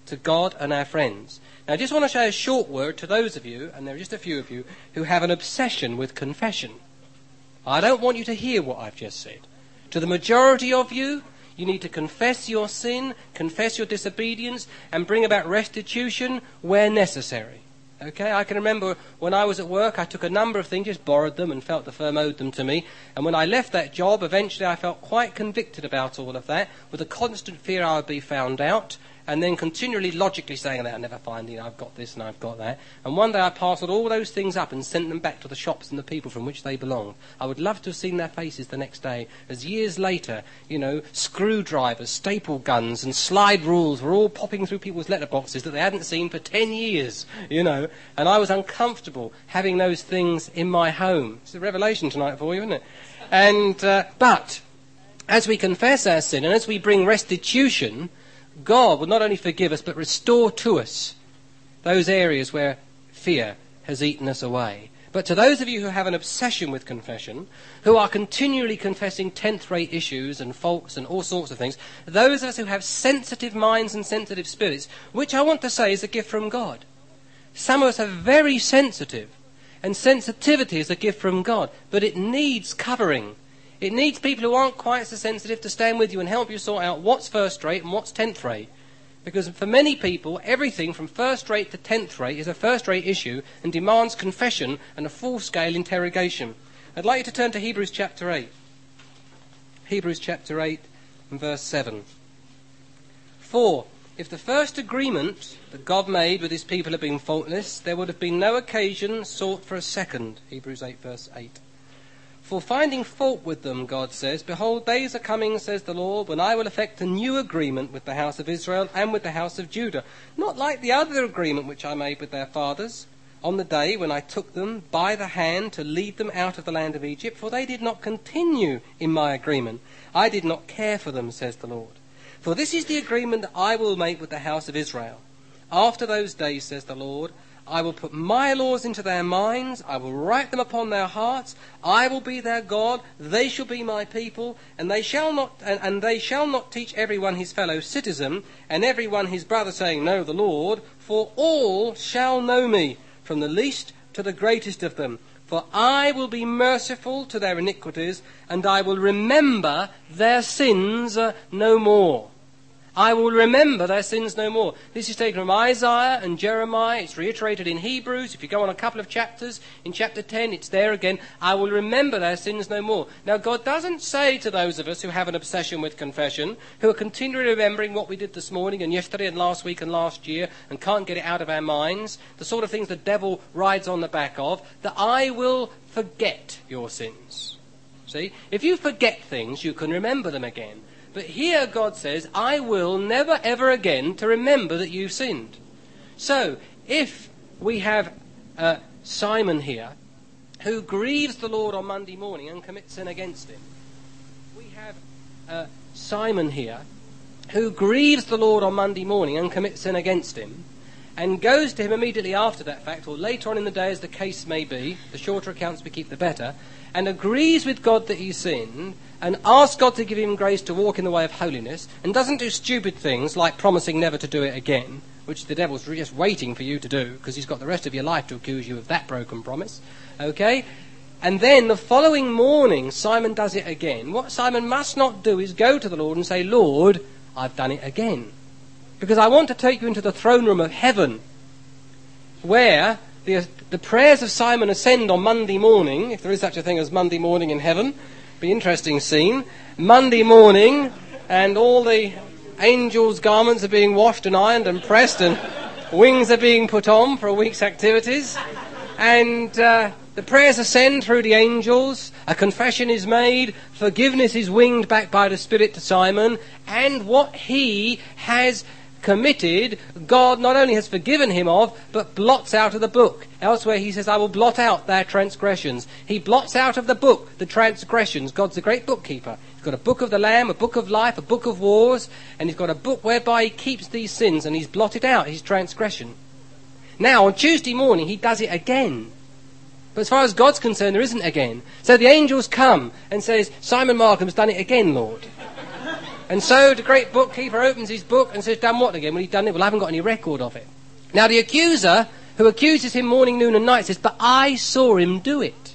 to God and our friends. Now, I just want to say a short word to those of you, and there are just a few of you, who have an obsession with confession. I don't want you to hear what I've just said. To the majority of you, you need to confess your sin, confess your disobedience, and bring about restitution where necessary. Okay, I can remember when I was at work, I took a number of things, just borrowed them and felt the firm owed them to me. And when I left that job, eventually I felt quite convicted about all of that, with a constant fear I would be found out, and then continually logically saying that I'll never find it, I've got this and I've got that. And one day I parcelled all those things up and sent them back to the shops and the people from which they belonged. I would love to have seen their faces the next day, as years later, screwdrivers, staple guns and slide rules were all popping through people's letterboxes that they hadn't seen for 10 years, and I was uncomfortable having those things in my home. It's a revelation tonight for you, isn't it? And but as we confess our sin and as we bring restitution, God will not only forgive us, but restore to us those areas where fear has eaten us away. But to those of you who have an obsession with confession, who are continually confessing 10th-rate issues and faults and all sorts of things, those of us who have sensitive minds and sensitive spirits, which I want to say is a gift from God. Some of us are very sensitive, and sensitivity is a gift from God, but it needs covering. It needs people who aren't quite so sensitive to stand with you and help you sort out what's first rate and what's 10th rate. Because for many people, everything from first rate to 10th rate is a first rate issue and demands confession and a full-scale interrogation. I'd like you to turn to Hebrews chapter 8. Hebrews chapter 8 and verse 7. For if the first agreement that God made with his people had been faultless, there would have been no occasion sought for a second. Hebrews 8 verse 8. For finding fault with them, God says, behold, days are coming, says the Lord, when I will effect a new agreement with the house of Israel and with the house of Judah, not like the other agreement which I made with their fathers, on the day when I took them by the hand to lead them out of the land of Egypt, for they did not continue in my agreement. I did not care for them, says the Lord. For this is the agreement that I will make with the house of Israel. After those days, says the Lord, I will put my laws into their minds, I will write them upon their hearts, I will be their God, they shall be my people, and they shall not teach everyone his fellow citizen, and everyone his brother, saying, Know the Lord, for all shall know me, from the least to the greatest of them. For I will be merciful to their iniquities, and I will remember their sins no more. I will remember their sins no more. This is taken from Isaiah and Jeremiah. It's reiterated in Hebrews. If you go on a couple of chapters, in chapter 10, it's there again. I will remember their sins no more. Now, God doesn't say to those of us who have an obsession with confession, who are continually remembering what we did this morning and yesterday and last week and last year and can't get it out of our minds, the sort of things the devil rides on the back of, that I will forget your sins. See? If you forget things, you can remember them again. But here God says, I will never ever again to remember that you've sinned. So, if we have Simon here, who grieves the Lord on Monday morning and commits sin against him. We have Simon here, who grieves the Lord on Monday morning and commits sin against him, and goes to him immediately after that fact, or later on in the day as the case may be, the shorter accounts we keep the better, and agrees with God that he sinned, and asks God to give him grace to walk in the way of holiness, and doesn't do stupid things like promising never to do it again, which the devil's just waiting for you to do, because he's got the rest of your life to accuse you of that broken promise. Okay? And then the following morning, Simon does it again. What Simon must not do is go to the Lord and say, Lord, I've done it again. Because I want to take you into the throne room of heaven, where the prayers of Simon ascend on Monday morning, if there is such a thing as Monday morning in heaven. Be interesting scene. Monday morning, and all the angels' garments are being washed and ironed and pressed, and wings are being put on for a week's activities. And the prayers ascend through the angels, a confession is made, forgiveness is winged back by the Spirit to Simon, and what he has committed, God not only has forgiven him of, but blots out of the book. Elsewhere he says, I will blot out their transgressions. He blots out of the book the transgressions. God's a great bookkeeper. He's got a book of the Lamb, a book of life, a book of wars, and he's got a book whereby he keeps these sins, and he's blotted out his transgression. Now, on Tuesday morning, he does it again. But as far as God's concerned, there isn't again. So the angels come and says, Simon Markham's done it again, Lord. And so the great bookkeeper opens his book and says, done what again? Well, he's done it. Well, I haven't got any record of it. Now, the accuser, who accuses him morning, noon and night, says, but I saw him do it.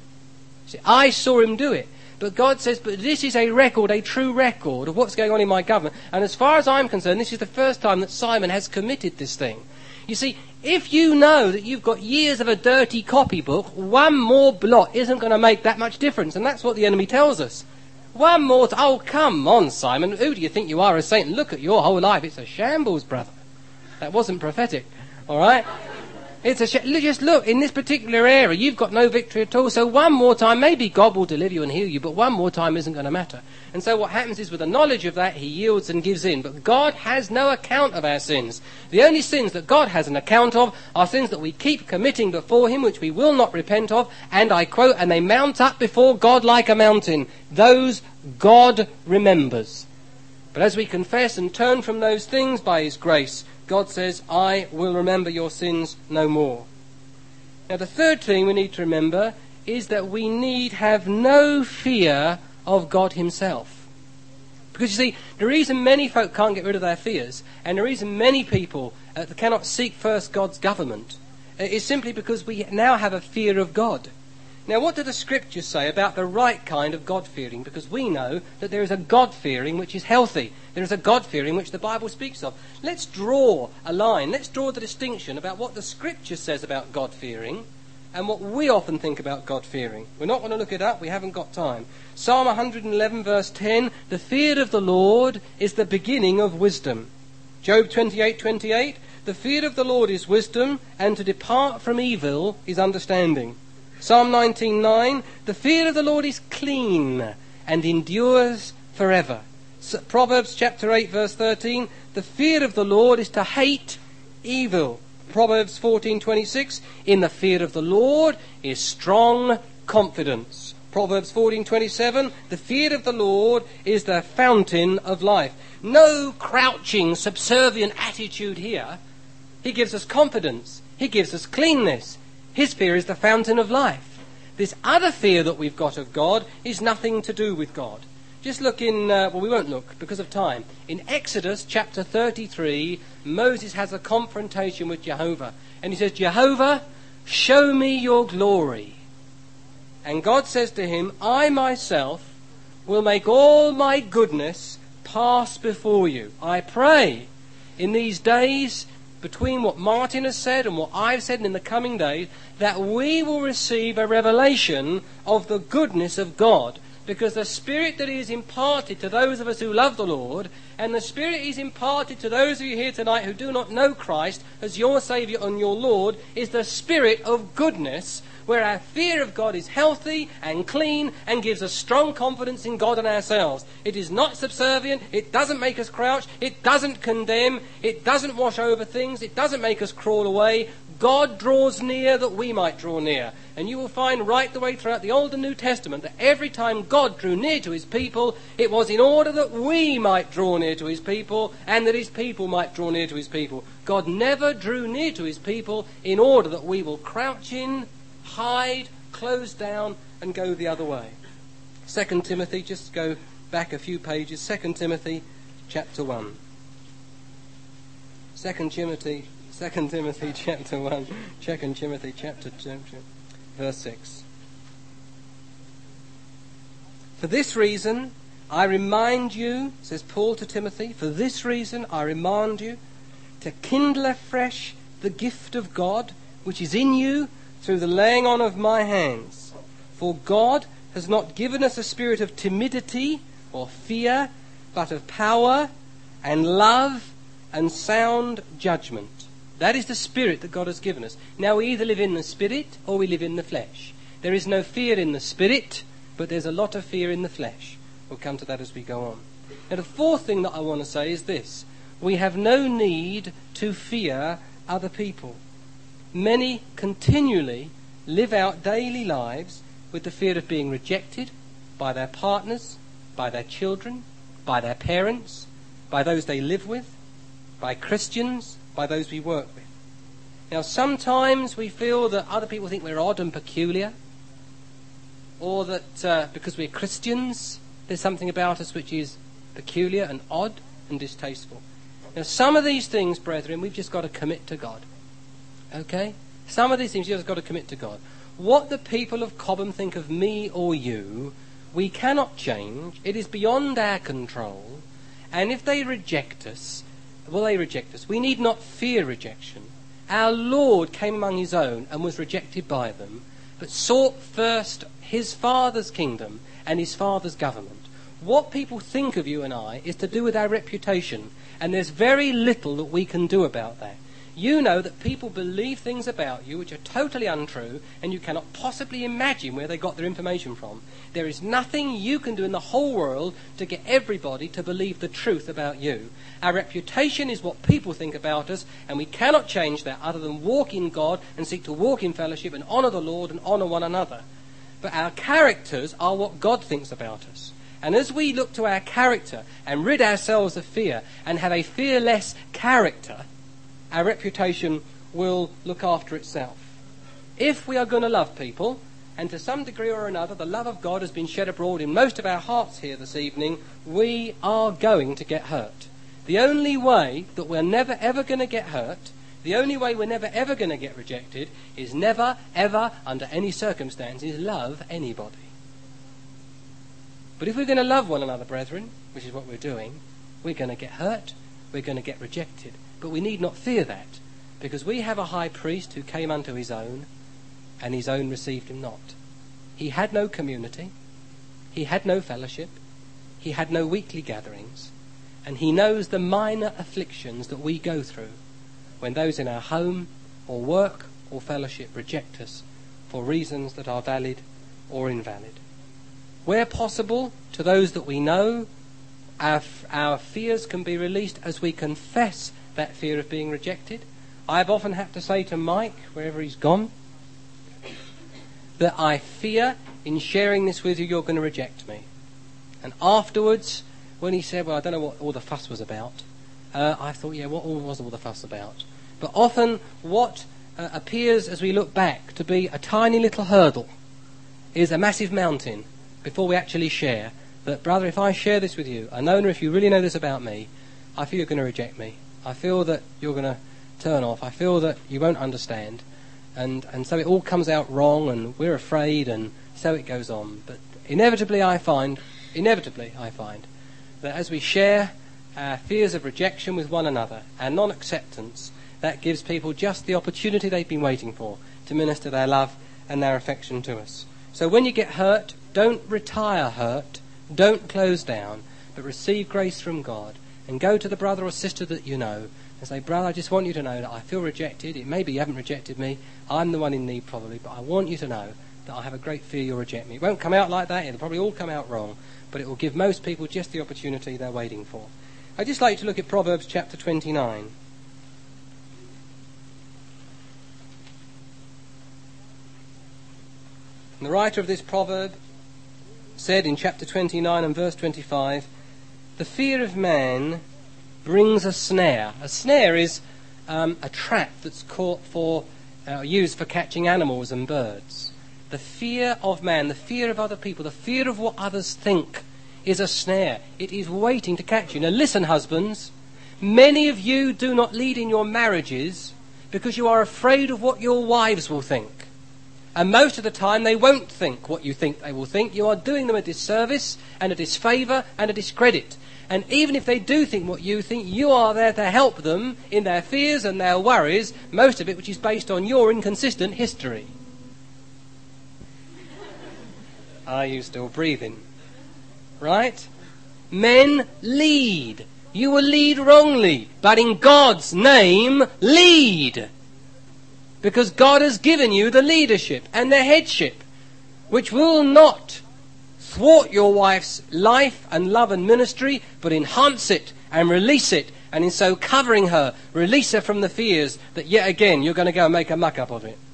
See, I saw him do it. But God says, but this is a record, a true record of what's going on in my government. And as far as I'm concerned, this is the first time that Simon has committed this thing. You see, if you know that you've got years of a dirty copybook, one more blot isn't going to make that much difference. And that's what the enemy tells us. One more... oh, come on, Simon. Who do you think you are as Satan? Look at your whole life. It's a shambles, brother. That wasn't prophetic. All right? It's a just look, in this particular area, you've got no victory at all. So one more time, maybe God will deliver you and heal you, but one more time isn't going to matter. And so what happens is, with the knowledge of that, he yields and gives in. But God has no account of our sins. The only sins that God has an account of are sins that we keep committing before him, which we will not repent of. And I quote, and they mount up before God like a mountain. Those God remembers. But as we confess and turn from those things by his grace, God says, I will remember your sins no more. Now, the third thing we need to remember is that we need have no fear of God himself. Because you see, the reason many folk can't get rid of their fears, and the reason many people cannot seek first God's government, is simply because we now have a fear of God. Now, what do the scriptures say about the right kind of God-fearing? Because we know that there is a God-fearing which is healthy. There is a God-fearing which the Bible speaks of. Let's draw a line. Let's draw the distinction about what the scripture says about God-fearing and what we often think about God-fearing. We're not going to look it up. We haven't got time. Psalm 111 verse 10, the fear of the Lord is the beginning of wisdom. Job 28:28, the fear of the Lord is wisdom, and to depart from evil is understanding. Psalm 19:9, the fear of the Lord is clean and endures forever. Proverbs chapter 8 verse 13, the fear of the Lord is to hate evil. Proverbs 14:26, in the fear of the Lord is strong confidence. Proverbs 14:27, the fear of the Lord is the fountain of life. No crouching, subservient attitude here. He gives us confidence. He gives us cleanness. His fear is the fountain of life. This other fear that we've got of God is nothing to do with God. Just look in, well, we won't look because of time. In Exodus chapter 33, Moses has a confrontation with Jehovah. And he says, Jehovah, show me your glory. And God says to him, I myself will make all my goodness pass before you. I pray in these days, between what Martin has said and what I've said, and in the coming days, that we will receive a revelation of the goodness of God. Because the Spirit that is imparted to those of us who love the Lord, and the Spirit is imparted to those of you here tonight who do not know Christ as your Saviour and your Lord, is the Spirit of goodness, where our fear of God is healthy and clean and gives us strong confidence in God and ourselves. It is not subservient, it doesn't make us crouch, it doesn't condemn, it doesn't wash over things, it doesn't make us crawl away. God draws near that we might draw near. And you will find right the way throughout the Old and New Testament that every time God drew near to his people, it was in order that we might draw near to his people and that his people might draw near to his people. God never drew near to his people in order that we will crouch in, hide, close down and go the other way. 2 Timothy, just go back a few pages, 2 Timothy chapter 1. 2 Timothy chapter 1, 2 Timothy chapter 2, verse 6. For this reason I remind you, says Paul to Timothy, for this reason I remind you to kindle afresh the gift of God which is in you through the laying on of my hands. For God has not given us a spirit of timidity or fear, but of power and love and sound judgment. That is the spirit that God has given us. Now we either live in the spirit or we live in the flesh. There is no fear in the spirit, but there's a lot of fear in the flesh. We'll come to that as we go on. Now the fourth thing that I want to say is this. We have no need to fear other people. Many continually live out daily lives with the fear of being rejected by their partners, by their children, by their parents, by those they live with, by Christians, by those we work with. Now sometimes we feel that other people think we're odd and peculiar, or that because we're Christians there's something about us which is peculiar and odd and distasteful. Now, some of these things, brethren, we've just got to commit to God. Okay? Some of these things you've just got to commit to God. What the people of Cobham think of me or you, we cannot change. It is beyond our control. And if they reject us, well, they reject us. We need not fear rejection. Our Lord came among his own and was rejected by them, but sought first his Father's kingdom and his Father's government. What people think of you and I is to do with our reputation, and there's very little that we can do about that. You know that people believe things about you which are totally untrue, and you cannot possibly imagine where they got their information from. There is nothing you can do in the whole world to get everybody to believe the truth about you. Our reputation is what people think about us, and we cannot change that other than walk in God and seek to walk in fellowship and honour the Lord and honour one another. But our characters are what God thinks about us. And as we look to our character and rid ourselves of fear and have a fearless character, our reputation will look after itself. If we are going to love people, and to some degree or another the love of God has been shed abroad in most of our hearts here this evening, we are going to get hurt. The only way that we're never ever going to get hurt, the only way we're never ever going to get rejected, is never ever under any circumstances love anybody. But if we're going to love one another, brethren, which is what we're doing, we're going to get hurt, we're going to get rejected. But we need not fear that, because we have a high priest who came unto his own, and his own received him not. He had no community, he had no fellowship, he had no weekly gatherings, and he knows the minor afflictions that we go through when those in our home or work or fellowship reject us for reasons that are valid or invalid. Where possible, to those that we know, our fears can be released as we confess that fear of being rejected. I've often had to say to Mike, wherever he's gone, that I fear in sharing this with you, you're going to reject me. And afterwards, when he said, well, I don't know what all the fuss was about, I thought, yeah, what was all the fuss about? But often what appears as we look back to be a tiny little hurdle is a massive mountain before we actually share. That, brother, if I share this with you, Nona, if you really know this about me, I feel you're going to reject me. I feel that you're going to turn off. I feel that you won't understand. And so it all comes out wrong, and we're afraid, and so it goes on. But inevitably I find that as we share our fears of rejection with one another, our non-acceptance, that gives people just the opportunity they've been waiting for to minister their love and their affection to us. So when you get hurt, don't retire hurt, don't close down, but receive grace from God and go to the brother or sister that you know and say, brother, I just want you to know that I feel rejected. It may be you haven't rejected me. I'm the one in need probably, but I want you to know that I have a great fear you'll reject me. It won't come out like that. It'll probably all come out wrong, but it will give most people just the opportunity they're waiting for. I'd just like to look at Proverbs chapter 29. And the writer of this proverb said in chapter 29 and verse 25, the fear of man brings a snare. A snare is a trap that's used for catching animals and birds. The fear of man, the fear of other people, the fear of what others think is a snare. It is waiting to catch you. Now listen, husbands, many of you do not lead in your marriages because you are afraid of what your wives will think. And most of the time they won't think what you think they will think. You are doing them a disservice and a disfavour and a discredit. And even if they do think what you think, you are there to help them in their fears and their worries, most of it which is based on your inconsistent history. Are you still breathing? Right? Men, lead. You will lead wrongly, but in God's name, lead. Because God has given you the leadership and the headship, which will not thwart your wife's life and love and ministry, but enhance it and release it, and in so covering her, release her from the fears that yet again you're going to go and make a muck up of it.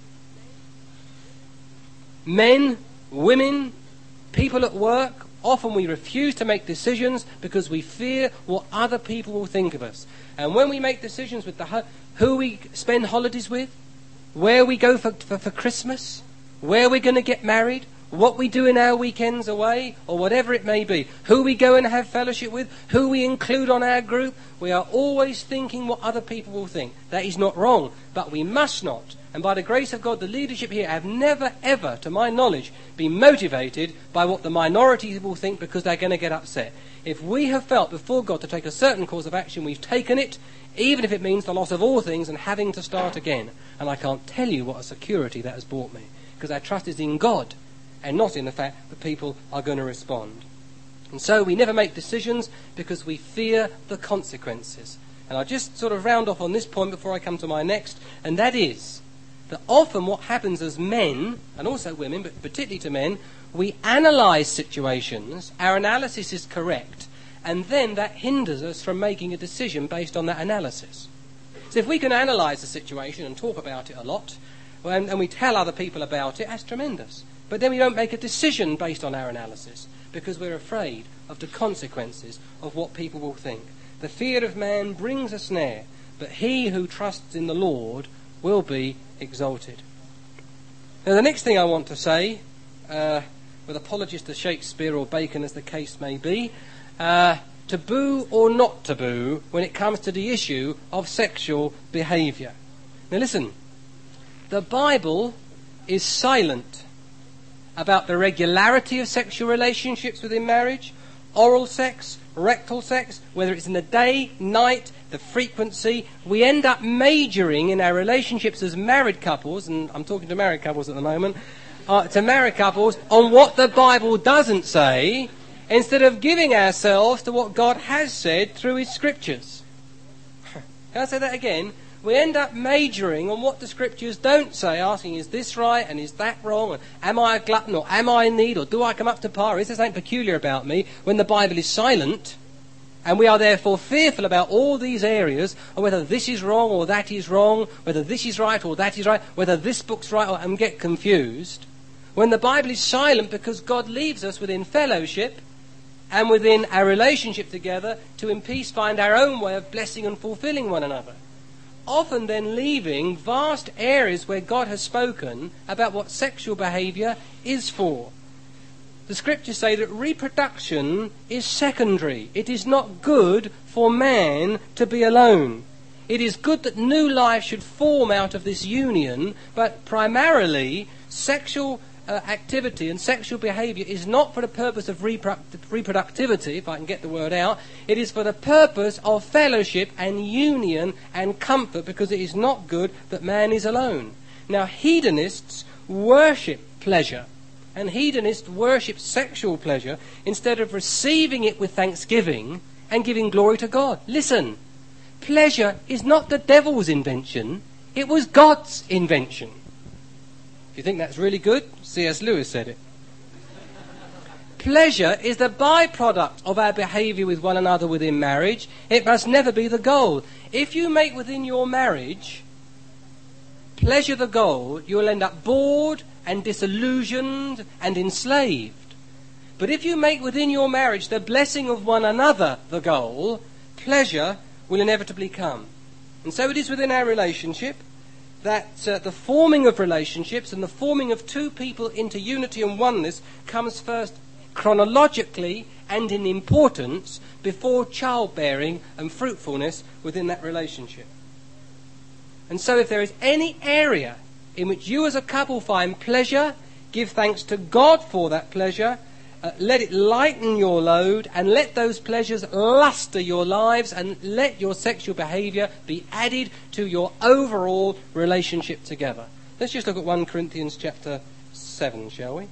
Men, women, people at work, often we refuse to make decisions because we fear what other people will think of us. And when we make decisions with who we spend holidays with, where we go for Christmas, where we're going to get married, what we do in our weekends away, or whatever it may be, who we go and have fellowship with, who we include on our group, we are always thinking what other people will think. That is not wrong, but we must not. And by the grace of God, the leadership here have never, ever, to my knowledge, been motivated by what the minority will think because they're going to get upset. If we have felt before God to take a certain course of action, we've taken it, even if it means the loss of all things and having to start again. And I can't tell you what a security that has brought me, because our trust is in God and not in the fact that people are going to respond. And so we never make decisions because we fear the consequences. And I'll just sort of round off on this point before I come to my next, and that is that often what happens as men, and also women, but particularly to men, we analyse situations, our analysis is correct, and then that hinders us from making a decision based on that analysis. So if we can analyse the situation and talk about it a lot, and we tell other people about it, that's tremendous. But then we don't make a decision based on our analysis because we're afraid of the consequences of what people will think. The fear of man brings a snare, but he who trusts in the Lord will be exalted. Now the next thing I want to say, with apologies to Shakespeare or Bacon as the case may be, taboo or not taboo when it comes to the issue of sexual behaviour. Now listen, the Bible is silent about the regularity of sexual relationships within marriage, oral sex, rectal sex, whether it's in the day, night, the frequency. We end up majoring in our relationships as married couples, and I'm talking to married couples at the moment, to married couples on what the Bible doesn't say, instead of giving ourselves to what God has said through his scriptures. Can I say that again? We end up majoring on what the scriptures don't say, asking, is this right and is that wrong? And am I a glutton or am I in need or do I come up to par? Is there something peculiar about me? When the Bible is silent, and we are therefore fearful about all these areas, or whether this is wrong or that is wrong, whether this is right or that is right, whether this book's right and get confused. When the Bible is silent because God leaves us within fellowship and within our relationship together to in peace find our own way of blessing and fulfilling one another. Often then leaving vast areas where God has spoken about what sexual behaviour is for. The scriptures say that reproduction is secondary. It is not good for man to be alone. It is good that new life should form out of this union, but primarily sexual activity and sexual behaviour is not for the purpose of reproductivity, if I can get the word out. It is for the purpose of fellowship and union and comfort, because it is not good that man is alone. Now, hedonists worship pleasure, and hedonists worship sexual pleasure instead of receiving it with thanksgiving and giving glory to God. Listen, pleasure is not the devil's invention, it was God's invention. If you think that's really good, C.S. Lewis said it. Pleasure is the byproduct of our behaviour with one another within marriage. It must never be the goal. If you make within your marriage pleasure the goal, you will end up bored and disillusioned and enslaved. But if you make within your marriage the blessing of one another the goal, pleasure will inevitably come. And so it is within our relationship that the forming of relationships and the forming of two people into unity and oneness comes first chronologically and in importance before childbearing and fruitfulness within that relationship. And so if there is any area in which you as a couple find pleasure, give thanks to God for that pleasure, let it lighten your load, and let those pleasures lustre your lives, and let your sexual behaviour be added to your overall relationship together. Let's just look at 1 Corinthians chapter 7, shall we?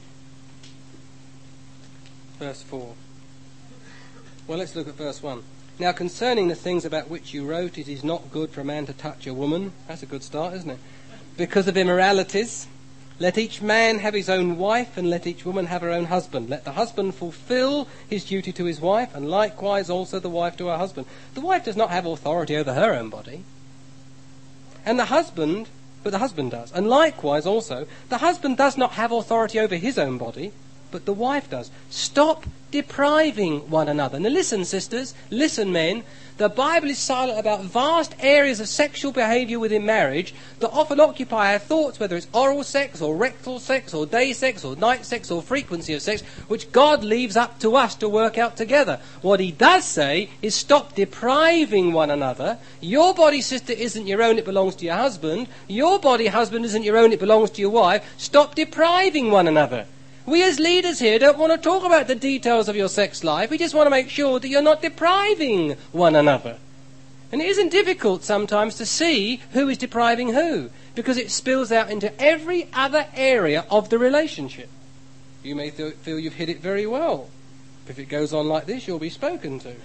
Verse 4. Well, let's look at verse 1. Now, concerning the things about which you wrote, it is not good for a man to touch a woman. That's a good start, isn't it? Because of immoralities. Let each man have his own wife, and let each woman have her own husband. Let the husband fulfill his duty to his wife, and likewise also the wife to her husband. The wife does not have authority over her own body. And the husband does. And likewise also, the husband does not have authority over his own body, but the wife does. Stop depriving one another. Now listen, sisters, listen, men. The Bible is silent about vast areas of sexual behaviour within marriage that often occupy our thoughts, whether it's oral sex or rectal sex or day sex or night sex or frequency of sex, which God leaves up to us to work out together. What he does say is stop depriving one another. Your body, sister, isn't your own, it belongs to your husband. Your body, husband, isn't your own, it belongs to your wife. Stop depriving one another. We as leaders here don't want to talk about the details of your sex life. We just want to make sure that you're not depriving one another. And it isn't difficult sometimes to see who is depriving who, because it spills out into every other area of the relationship. You may feel you've hit it very well. If it goes on like this, you'll be spoken to.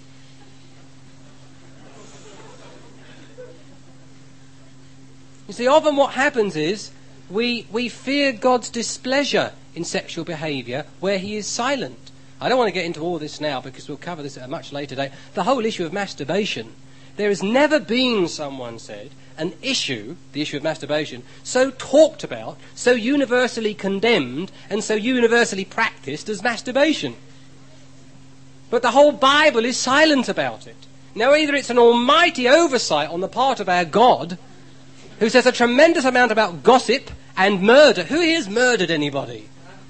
You see, often what happens is we fear God's displeasure in sexual behaviour where he is silent. I don't want to get into all this now because we'll cover this at a much later date. The whole issue of masturbation. There has never been, someone said, an issue, the issue of masturbation, so talked about, so universally condemned and so universally practiced as masturbation. But the whole Bible is silent about it. Now either it's an almighty oversight on the part of our God, who says a tremendous amount about gossip and murder. Who here's murdered anybody?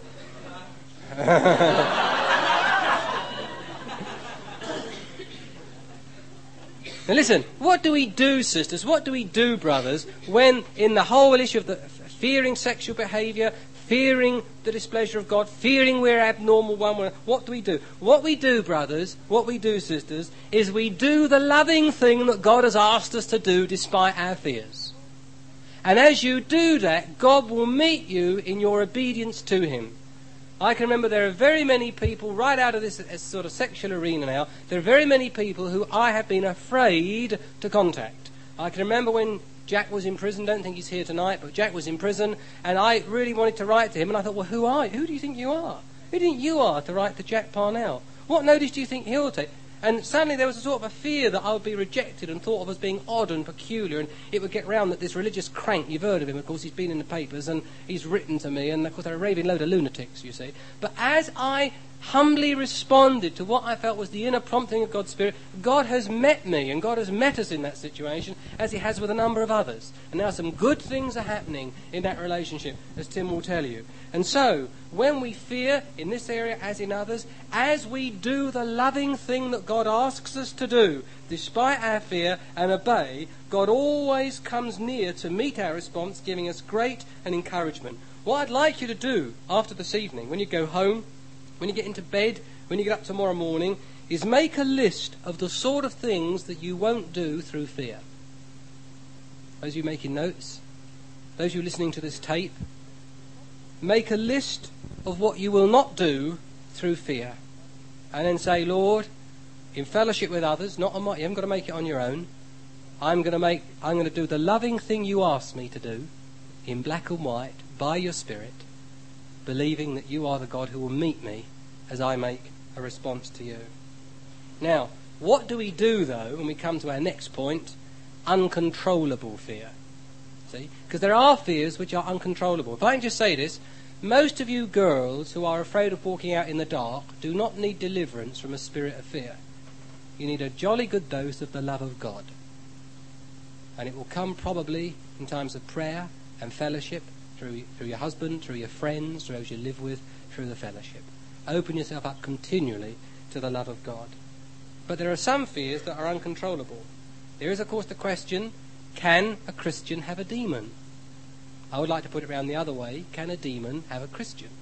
Now listen, what do we do, sisters? What do we do, brothers, when in the whole issue of the fearing sexual behaviour, fearing the displeasure of God, fearing we're abnormal what do we do? What we do, brothers, what we do, sisters, is we do the loving thing that God has asked us to do despite our fears. And as you do that, God will meet you in your obedience to him. I can remember there are very many people, right out of this sort of sexual arena now, there are very many people who I have been afraid to contact. I can remember when Jack was in prison, don't think he's here tonight, but Jack was in prison, and I really wanted to write to him, and I thought, well, who are you? Who do you think you are? Who do you think you are to write to Jack Parnell? What notice do you think he'll take? And suddenly there was a sort of a fear that I would be rejected and thought of as being odd and peculiar, and it would get round that this religious crank, you've heard of him, of course, he's been in the papers, and he's written to me, and of course they're a raving load of lunatics, you see. But as I humbly responded to what I felt was the inner prompting of God's Spirit, God has met me, and God has met us in that situation, as he has with a number of others. And now some good things are happening in that relationship, as Tim will tell you. And so, when we fear, in this area as in others, as we do the loving thing that God asks us to do, despite our fear, and obey, God always comes near to meet our response, giving us grace and encouragement. What I'd like you to do after this evening, when you go home, when you get into bed, when you get up tomorrow morning, is make a list of the sort of things that you won't do through fear. Those of you making notes, those of you listening to this tape, make a list of what you will not do through fear. And then say, Lord, in fellowship with others, you haven't got to make it on your own. I'm going to do the loving thing you asked me to do, in black and white, by your Spirit, believing that you are the God who will meet me as I make a response to you. Now, what do we do, though, when we come to our next point? Uncontrollable fear. See? Because there are fears which are uncontrollable. If I can just say this, most of you girls who are afraid of walking out in the dark do not need deliverance from a spirit of fear. You need a jolly good dose of the love of God. And it will come probably in times of prayer and fellowship, through your husband, through your friends, through those you live with, through the fellowship. Open yourself up continually to the love of God. But there are some fears that are uncontrollable. There is, of course, the question, can a Christian have a demon? I would like to put it around the other way. Can a demon have a Christian?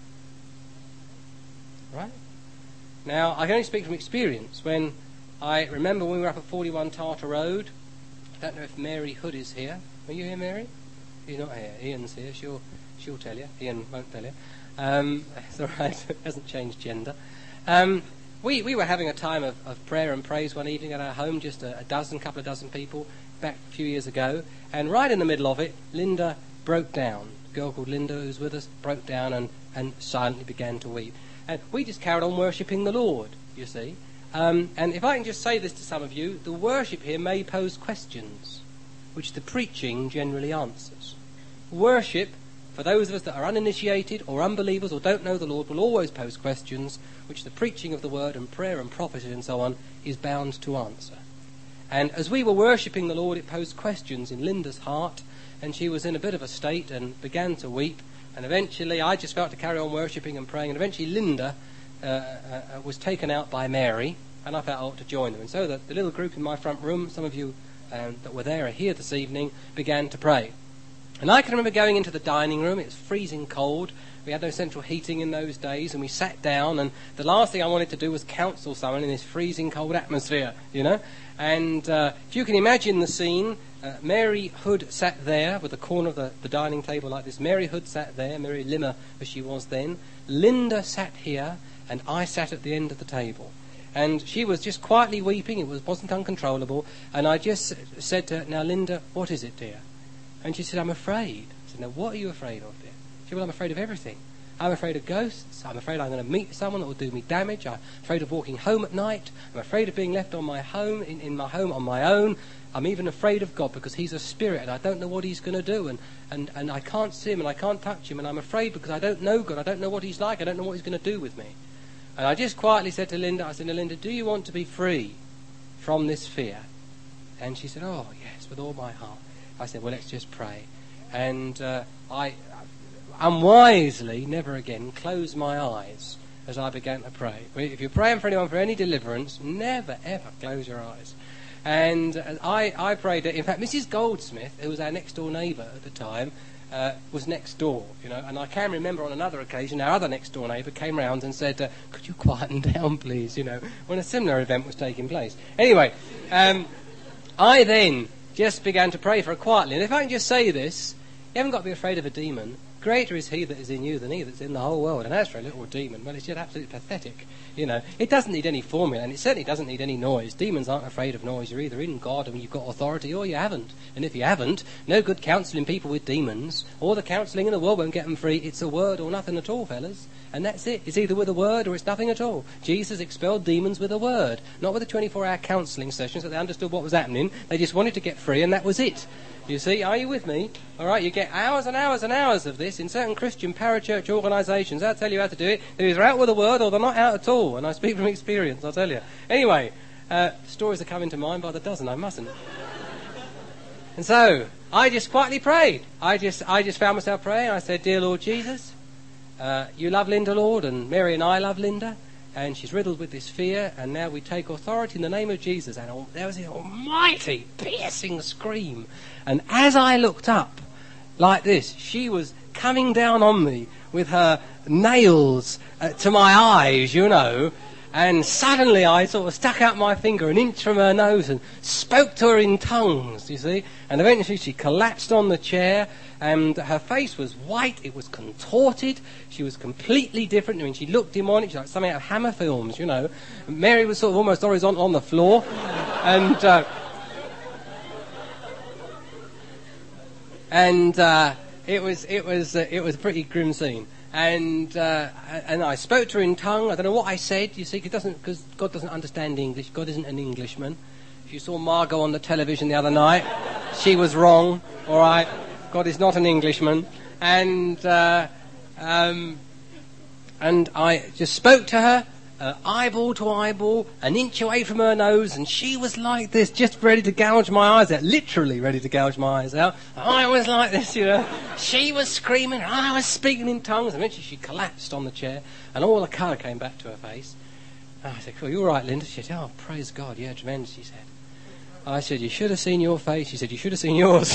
Right? Now, I can only speak from experience. When I remember when we were up at 41 Tartar Road, I don't know if Mary Hood is here. Are you here, Mary? She's not here. Ian's here. She'll tell you. Ian won't tell you. It's all right. It hasn't changed gender. We were having a time of prayer and praise one evening at our home, just a couple of dozen people, back a few years ago. And right in the middle of it, Linda broke down. A girl called Linda, who's with us, broke down and silently began to weep. And we just carried on worshipping the Lord, you see. And if I can just say this to some of you, the worship here may pose questions, which the preaching generally answers. Worship for those of us that are uninitiated or unbelievers or don't know the Lord, will always pose questions which the preaching of the word and prayer and prophecy and so on is bound to answer. And as we were worshipping the Lord, it posed questions in Linda's heart, and she was in a bit of a state and began to weep. And eventually I just felt to carry on worshipping and praying, and eventually Linda was taken out by Mary, and I felt I ought to join them. And so the little group in my front room, some of you that were there are here this evening, began to pray. And I can remember going into the dining room. It was freezing cold. We had no central heating in those days, and we sat down, and the last thing I wanted to do was counsel someone in this freezing cold atmosphere, you know. And if you can imagine the scene, Mary Hood sat there with the corner of the dining table like this. Mary Hood sat there, Mary Limmer as she was then. Linda sat here, and I sat at the end of the table. And she was just quietly weeping. It wasn't uncontrollable. And I just said to her, "Now, Linda, what is it, dear?" And she said, "I'm afraid." I said, "Now, what are you afraid of, dear?" She said, "Well, I'm afraid of everything. I'm afraid of ghosts. I'm afraid I'm going to meet someone that will do me damage. I'm afraid of walking home at night. I'm afraid of being left on my home, in my home on my own. I'm even afraid of God because he's a spirit and I don't know what he's going to do. And I can't see him and I can't touch him. And I'm afraid because I don't know God. I don't know what he's like. I don't know what he's going to do with me." And I just quietly said to Linda, I said, "Now, Linda, do you want to be free from this fear?" And she said, "Oh, yes, with all my heart." I said, "Well, let's just pray." And I unwisely, never again, closed my eyes as I began to pray. If you're praying for anyone for any deliverance, never, ever close your eyes. And I prayed that, in fact, Mrs. Goldsmith, who was our next-door neighbour at the time, was next door, you know. And I can remember on another occasion, our other next-door neighbour came round and said, "Could you quieten down, please," you know, when a similar event was taking place. Anyway, I then just began to pray for her quietly. And if I can just say this, you haven't got to be afraid of a demon. Greater is he that is in you than he that's in the whole world. And as for a little demon, well, it's just absolutely pathetic. You know, it doesn't need any formula, and it certainly doesn't need any noise. Demons aren't afraid of noise. You're either in God and you've got authority, or you haven't. And if you haven't, no good counselling people with demons, or the counselling in the world won't get them free. It's a word or nothing at all, fellas. And that's it. It's either with a word or it's nothing at all. Jesus expelled demons with a word, not with a 24-hour counselling session so they understood what was happening. They just wanted to get free, and that was it. You see, are you with me? All right, you get hours and hours and hours of this in certain Christian parachurch organisations. They'll tell you how to do it. They're either out with a word or they're not out at all. And I speak from experience, I'll tell you. Anyway, stories are coming to mind by the dozen. I mustn't. And so, I just quietly prayed. I just found myself praying. I said, "Dear Lord Jesus, you love Linda, Lord, and Mary and I love Linda. And she's riddled with this fear, and now we take authority in the name of Jesus." And there was this almighty, piercing scream. And as I looked up, like this, she was coming down on me with her nails to my eyes, you know. And suddenly I sort of stuck out my finger an inch from her nose and spoke to her in tongues, you see. And eventually she collapsed on the chair, and her face was white, it was contorted, she was completely different. I mean, she looked demonic, she was like something out of Hammer films, you know. Mary was sort of almost horizontal on the floor, and it was a pretty grim scene. And I spoke to her in tongue. I don't know what I said, you see, because God doesn't understand English. God isn't an Englishman. If you saw Margot on the television the other night, she was wrong, all right? God is not an Englishman. And I just spoke to her, eyeball to eyeball, an inch away from her nose, and she was like this, just ready to gouge my eyes out, literally ready to gouge my eyes out. I was like this, you know. She was screaming, I was speaking in tongues. Eventually she collapsed on the chair, and all the colour came back to her face. And I said, "Cool, you all right, Linda?" She said, "Oh, praise God, yeah, tremendous," she said. I said, "You should have seen your face." She said, "You should have seen yours."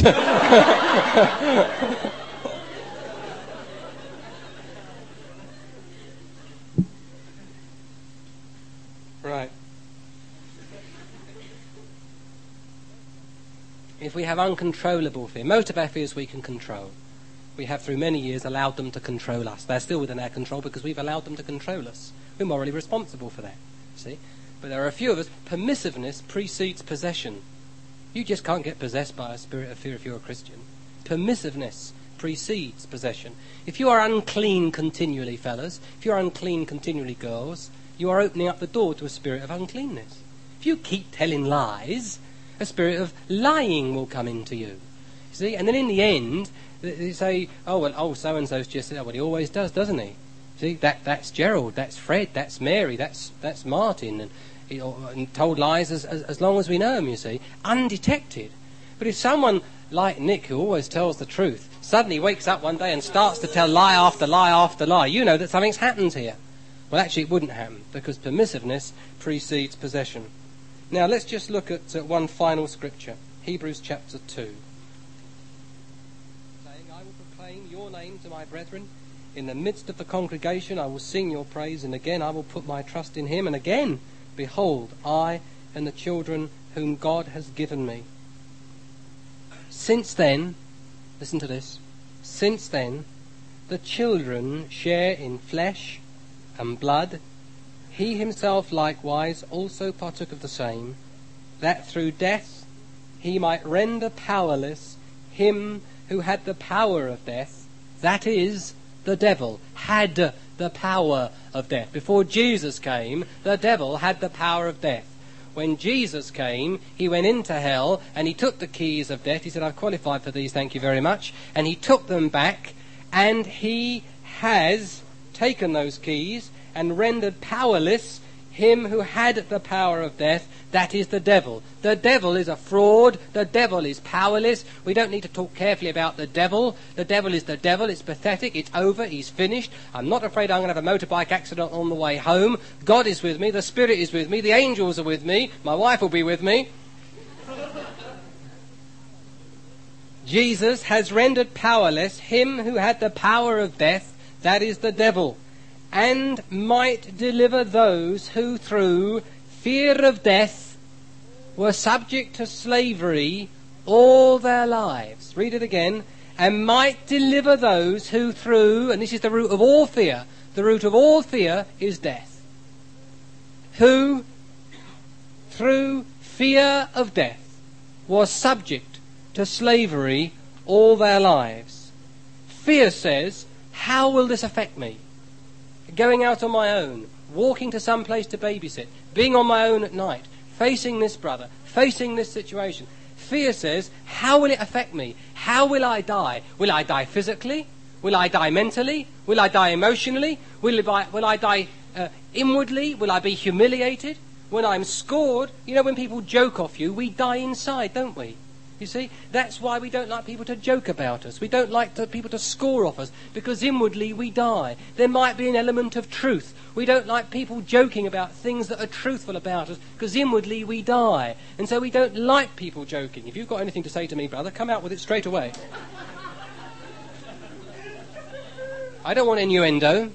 Right. If we have uncontrollable fear, most of our fears we can control. We have through many years allowed them to control us. They're still within our control because we've allowed them to control us. We're morally responsible for that, see? But there are a few of us, permissiveness precedes possession. You just can't get possessed by a spirit of fear if you're a Christian. Permissiveness precedes possession. If you are unclean continually, fellas, if you're unclean continually, girls, you are opening up the door to a spirit of uncleanness. If you keep telling lies, a spirit of lying will come into you. You see? And then in the end, they say, so-and-so's just said that. Well, he always does, doesn't he? See, that's Gerald, that's Fred, that's Mary, that's Martin, and told lies as long as we know him, you see, undetected. But if someone like Nick, who always tells the truth, suddenly wakes up one day and starts to tell lie after lie after lie, you know that something's happened here. Well, actually, it wouldn't happen, because permissiveness precedes possession. Now, let's just look at one final scripture, Hebrews chapter 2. Saying, I will proclaim your name to my brethren. In the midst of the congregation I will sing your praise, and again I will put my trust in him, and again, behold, I and the children whom God has given me. Since then, listen to this, since then, the children share in flesh and blood. He himself likewise also partook of the same, that through death he might render powerless him who had the power of death, that is, the devil had the power of death. Before Jesus came, the devil had the power of death. When Jesus came, he went into hell and he took the keys of death. He said, I've qualified for these, thank you very much. And he took them back, and he has taken those keys and rendered powerless him who had the power of death, that is the devil. The devil is a fraud. The devil is powerless. We don't need to talk carefully about the devil. The devil is the devil. It's pathetic. It's over. He's finished. I'm not afraid I'm going to have a motorbike accident on the way home. God is with me. The Spirit is with me. The angels are with me. My wife will be with me. Jesus has rendered powerless him who had the power of death, that is the devil, and might deliver those who through fear of death were subject to slavery all their lives. Read it again. And might deliver those who through, and this is the root of all fear, the root of all fear is death. Who through fear of death was subject to slavery all their lives. Fear says, how will this affect me? Going out on my own, walking to some place to babysit, being on my own at night, facing this brother, facing this situation. Fear says, how will it affect me? How will I die? Will I die physically? Will I die mentally? Will I die emotionally? Will I die inwardly? Will I be humiliated? When I'm scored, you know, when people joke off you, we die inside, don't we? You see, that's why we don't like people to joke about us. We don't like people to score off us, because inwardly we die. There might be an element of truth. We don't like people joking about things that are truthful about us, because inwardly we die. And so we don't like people joking. If you've got anything to say to me, brother, come out with it straight away. I don't want innuendo.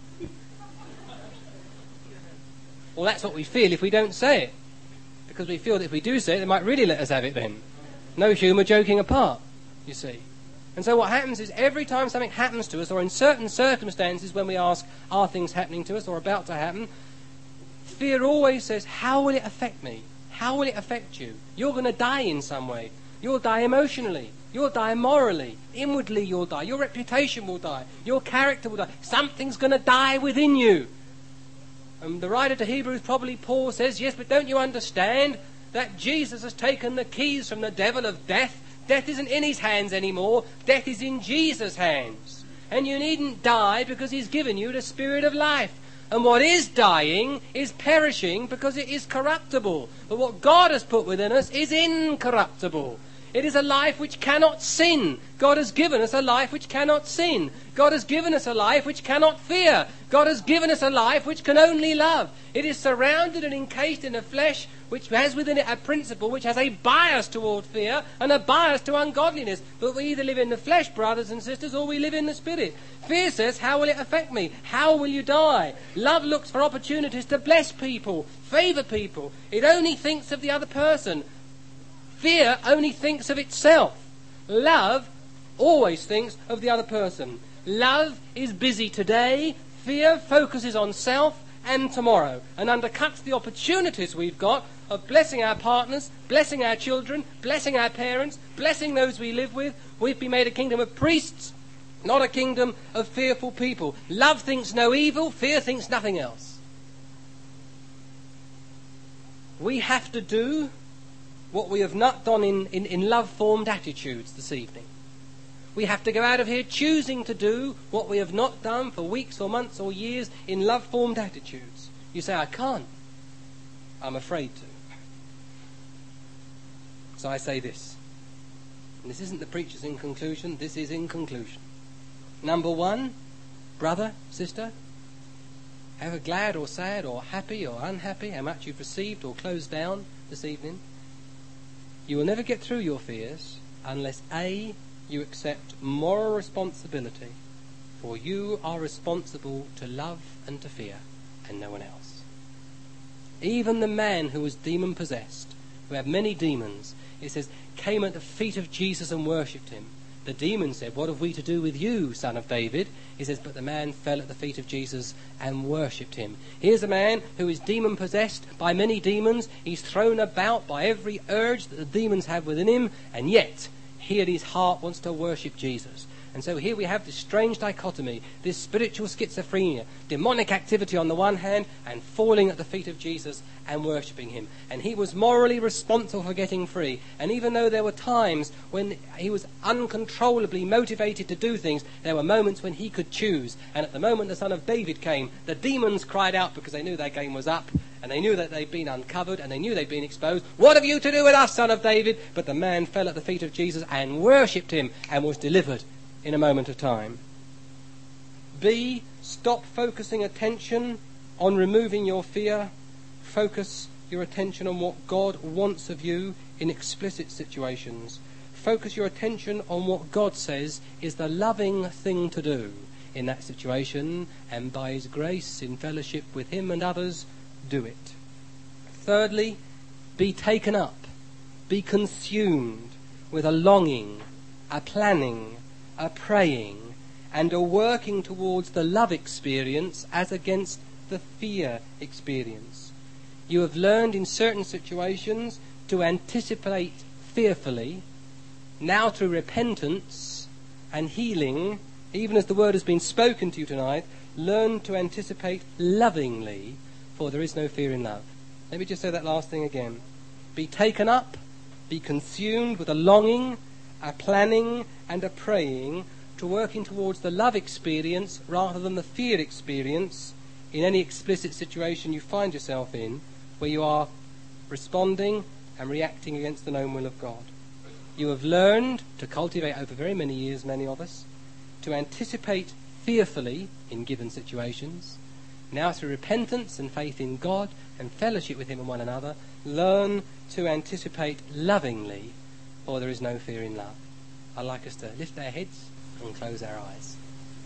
Well, that's what we feel if we don't say it, because we feel that if we do say it, they might really let us have it then. No humour, joking apart, you see. And so what happens is every time something happens to us, or in certain circumstances when we ask, are things happening to us or about to happen, fear always says, how will it affect me? How will it affect you? You're going to die in some way. You'll die emotionally. You'll die morally. Inwardly you'll die. Your reputation will die. Your character will die. Something's going to die within you. And the writer to Hebrews, probably Paul, says, yes, but don't you understand that Jesus has taken the keys from the devil of death? Death isn't in his hands anymore. Death is in Jesus' hands. And you needn't die because he's given you the spirit of life. And what is dying is perishing because it is corruptible. But what God has put within us is incorruptible. It is a life which cannot sin. God has given us a life which cannot sin. God has given us a life which cannot fear. God has given us a life which can only love. It is surrounded and encased in a flesh which has within it a principle which has a bias toward fear and a bias to ungodliness. But we either live in the flesh, brothers and sisters, or we live in the spirit. Fear says, how will it affect me? How will you die? Love looks for opportunities to bless people, favour people. It only thinks of the other person. Fear only thinks of itself. Love always thinks of the other person. Love is busy today. Fear focuses on self and tomorrow, and undercuts the opportunities we've got of blessing our partners, blessing our children, blessing our parents, blessing those we live with. We've been made a kingdom of priests, not a kingdom of fearful people. Love thinks no evil, fear thinks nothing else. We have to do what we have not done in love-formed attitudes this evening. We have to go out of here choosing to do what we have not done for weeks or months or years in love-formed attitudes. You say, I can't. I'm afraid to. So I say this. And this isn't the preacher's in conclusion, this is in conclusion. Number one, brother, sister, however glad or sad or happy or unhappy, how much you've received or closed down this evening, you will never get through your fears unless A, you accept moral responsibility, for you are responsible to love and to fear, and no one else. Even the man who was demon-possessed, who had many demons, it says, came at the feet of Jesus and worshipped him. The demon said, what have we to do with you, son of David? He says, but the man fell at the feet of Jesus and worshipped him. Here's a man who is demon-possessed by many demons. He's thrown about by every urge that the demons have within him, and yet he in his heart wants to worship Jesus. And so here we have this strange dichotomy, this spiritual schizophrenia, demonic activity on the one hand, and falling at the feet of Jesus and worshipping him. And he was morally responsible for getting free. And even though there were times when he was uncontrollably motivated to do things, there were moments when he could choose. And at the moment the Son of David came, the demons cried out because they knew their game was up, and they knew that they'd been uncovered, and they knew they'd been exposed. What have you to do with us, Son of David? But the man fell at the feet of Jesus and worshipped him and was delivered in a moment of time. B, stop focusing attention on removing your fear. Focus your attention on what God wants of you in explicit situations. Focus your attention on what God says is the loving thing to do in that situation, and by his grace, in fellowship with him and others, do it. Thirdly, be taken up, be consumed with a longing, a planning, a praying, and a working towards the love experience as against the fear experience. You have learned in certain situations to anticipate fearfully. Now through repentance and healing, even as the word has been spoken to you tonight, learn to anticipate lovingly, for there is no fear in love. Let me just say that last thing again. Be taken up, be consumed with a longing, a planning and a praying, to working towards the love experience rather than the fear experience in any explicit situation you find yourself in, where you are responding and reacting against the known will of God. You have learned to cultivate over very many years, many of us, to anticipate fearfully in given situations. Now through repentance and faith in God and fellowship with him and one another, learn to anticipate lovingly, for there is no fear in love. I'd like us to lift our heads and close our eyes.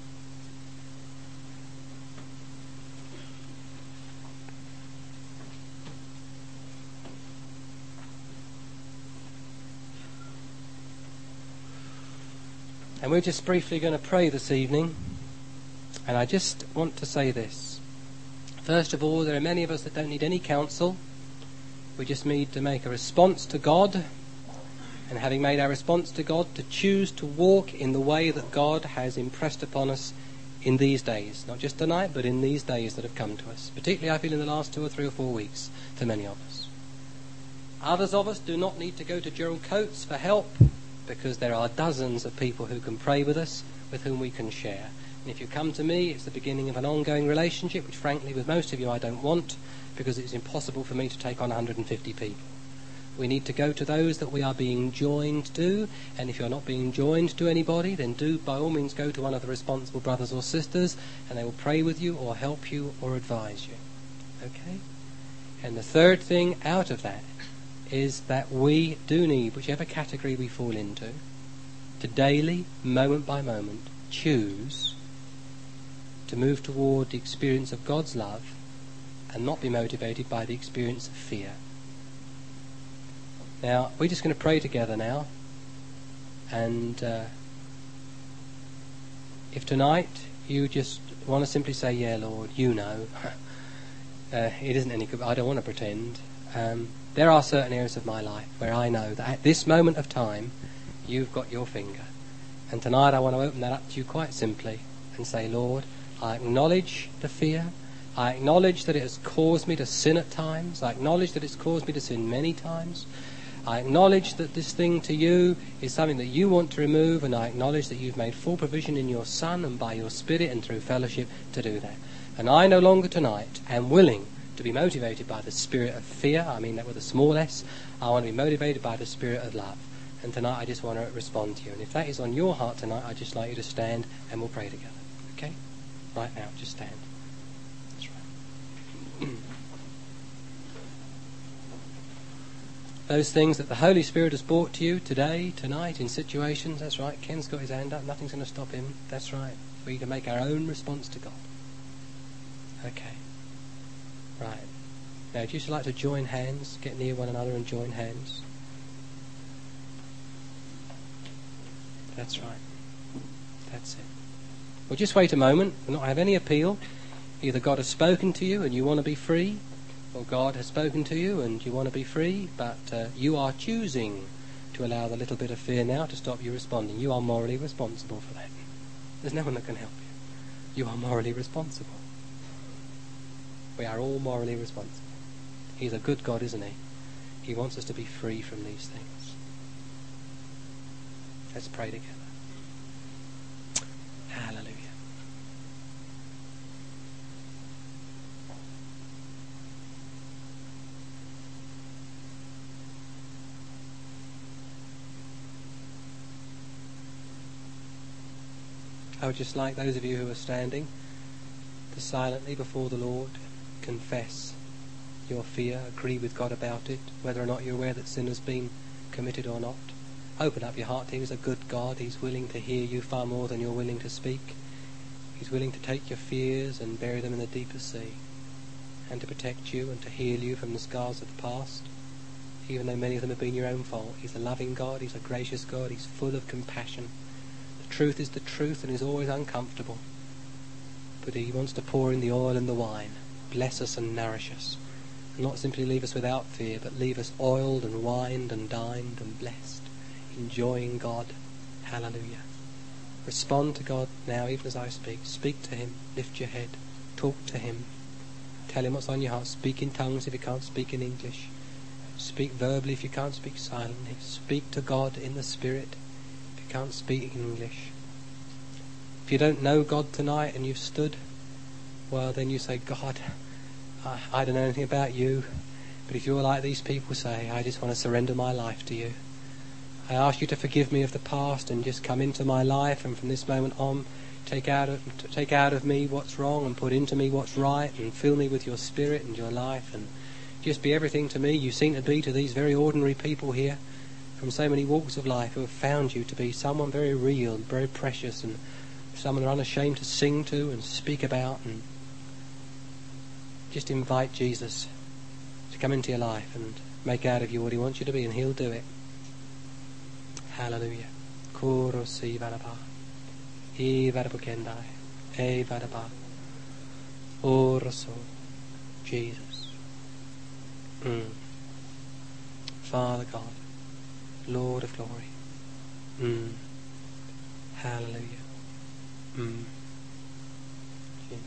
And we're just briefly going to pray this evening. And I just want to say this. First of all, there are many of us that don't need any counsel. We just need to make a response to God. And having made our response to God, to choose to walk in the way that God has impressed upon us in these days. Not just tonight, but in these days that have come to us. Particularly, I feel, in the last 2 or 3 or 4 weeks, for many of us. Others of us do not need to go to Gerald Coates for help, because there are dozens of people who can pray with us, with whom we can share. And if you come to me, it's the beginning of an ongoing relationship, which frankly with most of you I don't want, because it's impossible for me to take on 150 people. We need to go to those that we are being joined to, and if you're not being joined to anybody, then do by all means go to one of the responsible brothers or sisters, and they will pray with you or help you or advise you. Okay? And the third thing out of that is that we do need, whichever category we fall into, to daily, moment by moment, choose to move toward the experience of God's love and not be motivated by the experience of fear. Now, we're just going to pray together now, and if tonight you just want to simply say, yeah, Lord, you know, it isn't any good, I don't want to pretend. There are certain areas of my life where I know that at this moment of time, you've got your finger. And tonight I want to open that up to you quite simply and say, Lord, I acknowledge the fear. I acknowledge that it has caused me to sin at times. I acknowledge that it's caused me to sin many times. I acknowledge that this thing to you is something that you want to remove, and I acknowledge that you've made full provision in your Son and by your Spirit and through fellowship to do that. And I no longer tonight am willing to be motivated by the spirit of fear. I mean that with a small s. I want to be motivated by the spirit of love. And tonight I just want to respond to you. And if that is on your heart tonight, I'd just like you to stand and we'll pray together. Okay? Right now, just stand. That's right. Those things that the Holy Spirit has brought to you today, tonight, in situations, that's right. Ken's got his hand up. Nothing's going to stop him. That's right. We can make our own response to God. Okay. Right. Now, do you just like to join hands? Get near one another and join hands. That's right. That's it. Well, just wait a moment. We'll not have any appeal. Either God has spoken to you and you want to be free, or God has spoken to you and you want to be free, but you are choosing to allow the little bit of fear now to stop you responding. You are morally responsible for that. There's no one that can help you. You are morally responsible. We are all morally responsible. He's a good God, isn't he? He wants us to be free from these things. Let's pray together. Hallelujah. I would just like those of you who are standing to silently before the Lord confess your fear, agree with God about it, whether or not you're aware that sin has been committed or not. Open up your heart to him. He's a good God. He's willing to hear you far more than you're willing to speak. He's willing to take your fears and bury them in the deepest sea, and to protect you and to heal you from the scars of the past, even though many of them have been your own fault. He's a loving God. He's a gracious God. He's full of compassion. The truth is the truth and is always uncomfortable. But he wants to pour in the oil and the wine, bless us and nourish us, and not simply leave us without fear, but leave us oiled and wined and dined and blessed, enjoying God. Hallelujah. Respond to God now, even as I speak. Speak to him. Lift your head. Talk to him. Tell him what's on your heart. Speak in tongues if you can't speak in English. Speak verbally if you can't speak silently. Speak to God in the Spirit if you can't speak in English. If you don't know God tonight and you've stood, well, then you say, God, I don't know anything about you, but if you're like these people say, I just want to surrender my life to you. I ask you to forgive me of the past and just come into my life, and from this moment on take out of me what's wrong and put into me what's right, and fill me with your Spirit and your life, and just be everything to me you seem to be to these very ordinary people here from so many walks of life who have found you to be someone very real and very precious, and someone they're unashamed to sing to and speak about. And just invite Jesus to come into your life and make out of you what he wants you to be, and he'll do it. Hallelujah. Kurosi varaba. E varabukendai. E varaba. Oroso. Jesus. Father God. Lord of glory. Hallelujah. Jesus.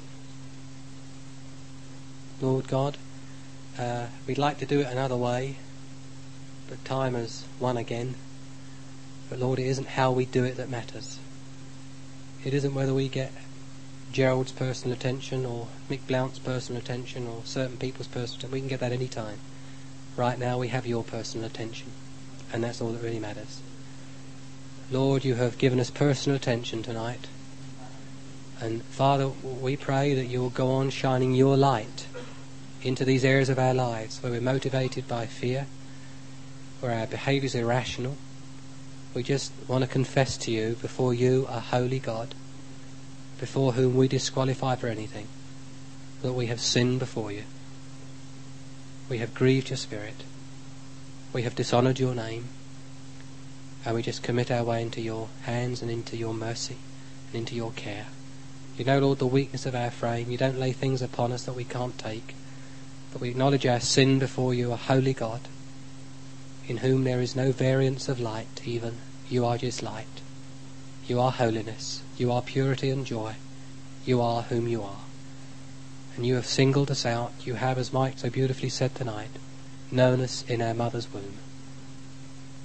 Lord God, we'd like to do it another way, but time has won again. But Lord, it isn't how we do it that matters. It isn't whether we get Gerald's personal attention or Mick Blount's personal attention or certain people's personal attention. We can get that any time. Right now we have your personal attention, and that's all that really matters. Lord, you have given us personal attention tonight. And Father, we pray that you will go on shining your light into these areas of our lives where we're motivated by fear, where our behaviour is irrational. We just want to confess to you, before you, a holy God, before whom we disqualify for anything, that we have sinned before you. We have grieved your Spirit. We have dishonoured your name. And we just commit our way into your hands and into your mercy and into your care. You know, Lord, the weakness of our frame. You don't lay things upon us that we can't take. But we acknowledge our sin before you, a holy God, in whom there is no variance of light even. You are just light. You are holiness. You are purity and joy. You are whom you are. And you have singled us out. You have, as Mike so beautifully said tonight, known us in our mother's womb.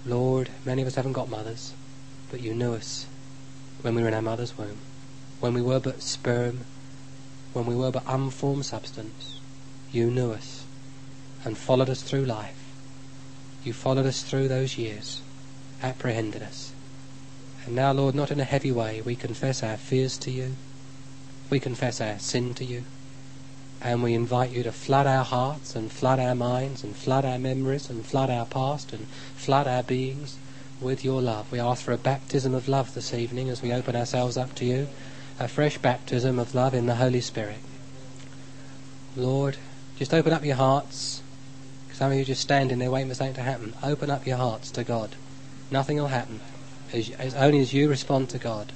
Lord, many of us haven't got mothers, but you knew us when we were in our mother's womb, when we were but sperm, when we were but unformed substance. You knew us and followed us through life. You followed us through those years, apprehended us. And now, Lord, not in a heavy way, we confess our fears to you. We confess our sin to you. And we invite you to flood our hearts and flood our minds and flood our memories and flood our past and flood our beings with your love. We ask for a baptism of love this evening as we open ourselves up to you, a fresh baptism of love in the Holy Spirit. Lord, just open up your hearts. Some of you just standing there waiting for something to happen. Open up your hearts to God. Nothing will happen. As only as you respond to God.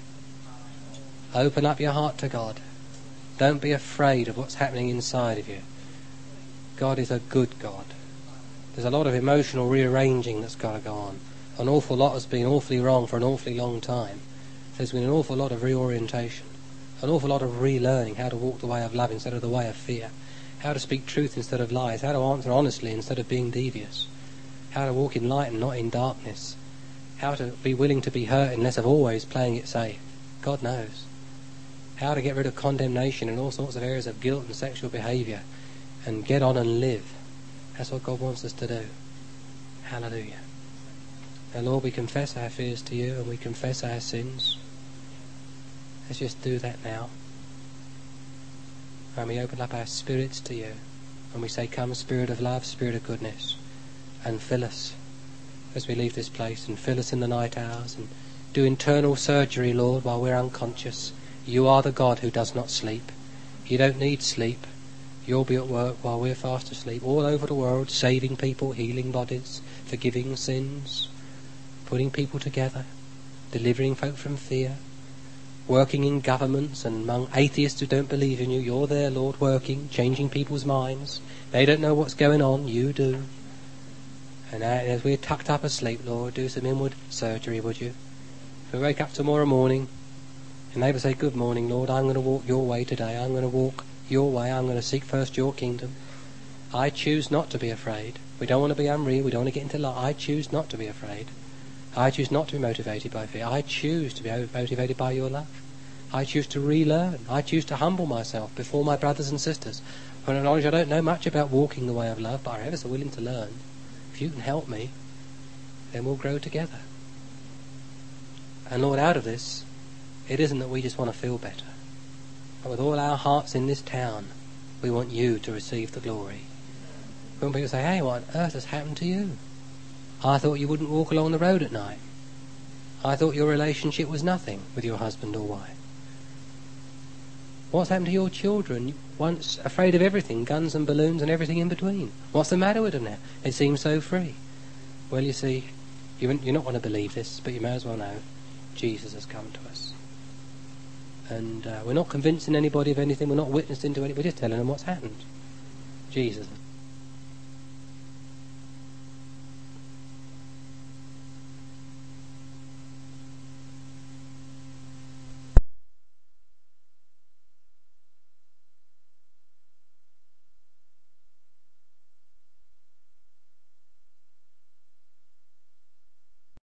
Open up your heart to God. Don't be afraid of what's happening inside of you. God is a good God. There's a lot of emotional rearranging that's got to go on. An awful lot has been awfully wrong for an awfully long time. There's been an awful lot of reorientation. An awful lot of relearning how to walk the way of love instead of the way of fear. How to speak truth instead of lies. How to answer honestly instead of being devious. How to walk in light and not in darkness. How to be willing to be hurt unless of always playing it safe. God knows. How to get rid of condemnation and all sorts of areas of guilt and sexual behaviour and get on and live. That's what God wants us to do. Hallelujah. Now, Lord, we confess our fears to you and we confess our sins. Let's just do that now. And we open up our spirits to you and we say, come, Spirit of love, Spirit of goodness, and fill us as we leave this place, and fill us in the night hours, and do internal surgery, Lord, while we're unconscious. You are the God who does not sleep. You don't need sleep. You'll be at work while we're fast asleep, all over the world, saving people, healing bodies, forgiving sins, putting people together, delivering folk from fear, working in governments and among atheists who don't believe in you. You're there, Lord, working, changing people's minds. They don't know what's going on. You do. And as we're tucked up asleep, Lord, do some inward surgery, would you? If we wake up tomorrow morning and they will say, good morning, Lord, I'm going to walk your way today. I'm going to walk your way. I'm going to seek first your kingdom. I choose not to be afraid. We don't want to be unreal. We don't want to get into lie. I choose not to be afraid. I choose not to be motivated by fear. I choose to be motivated by your love. I choose to relearn. I choose to humble myself before my brothers and sisters. For acknowledge I don't know much about walking the way of love, but I'm ever so willing to learn. If you can help me, then we'll grow together. And Lord, out of this, it isn't that we just want to feel better. But with all our hearts in this town, we want you to receive the glory. When people say, hey, what on earth has happened to you? I thought you wouldn't walk along the road at night. I thought your relationship was nothing with your husband or wife. What's happened to your children? Once afraid of everything, guns and balloons and everything in between. What's the matter with them now? They seem so free. Well, you see, you're not going to believe this, but you may as well know. Jesus has come to us. And we're not convincing anybody of anything. We're not witnessing to anything. We're just telling them what's happened. Jesus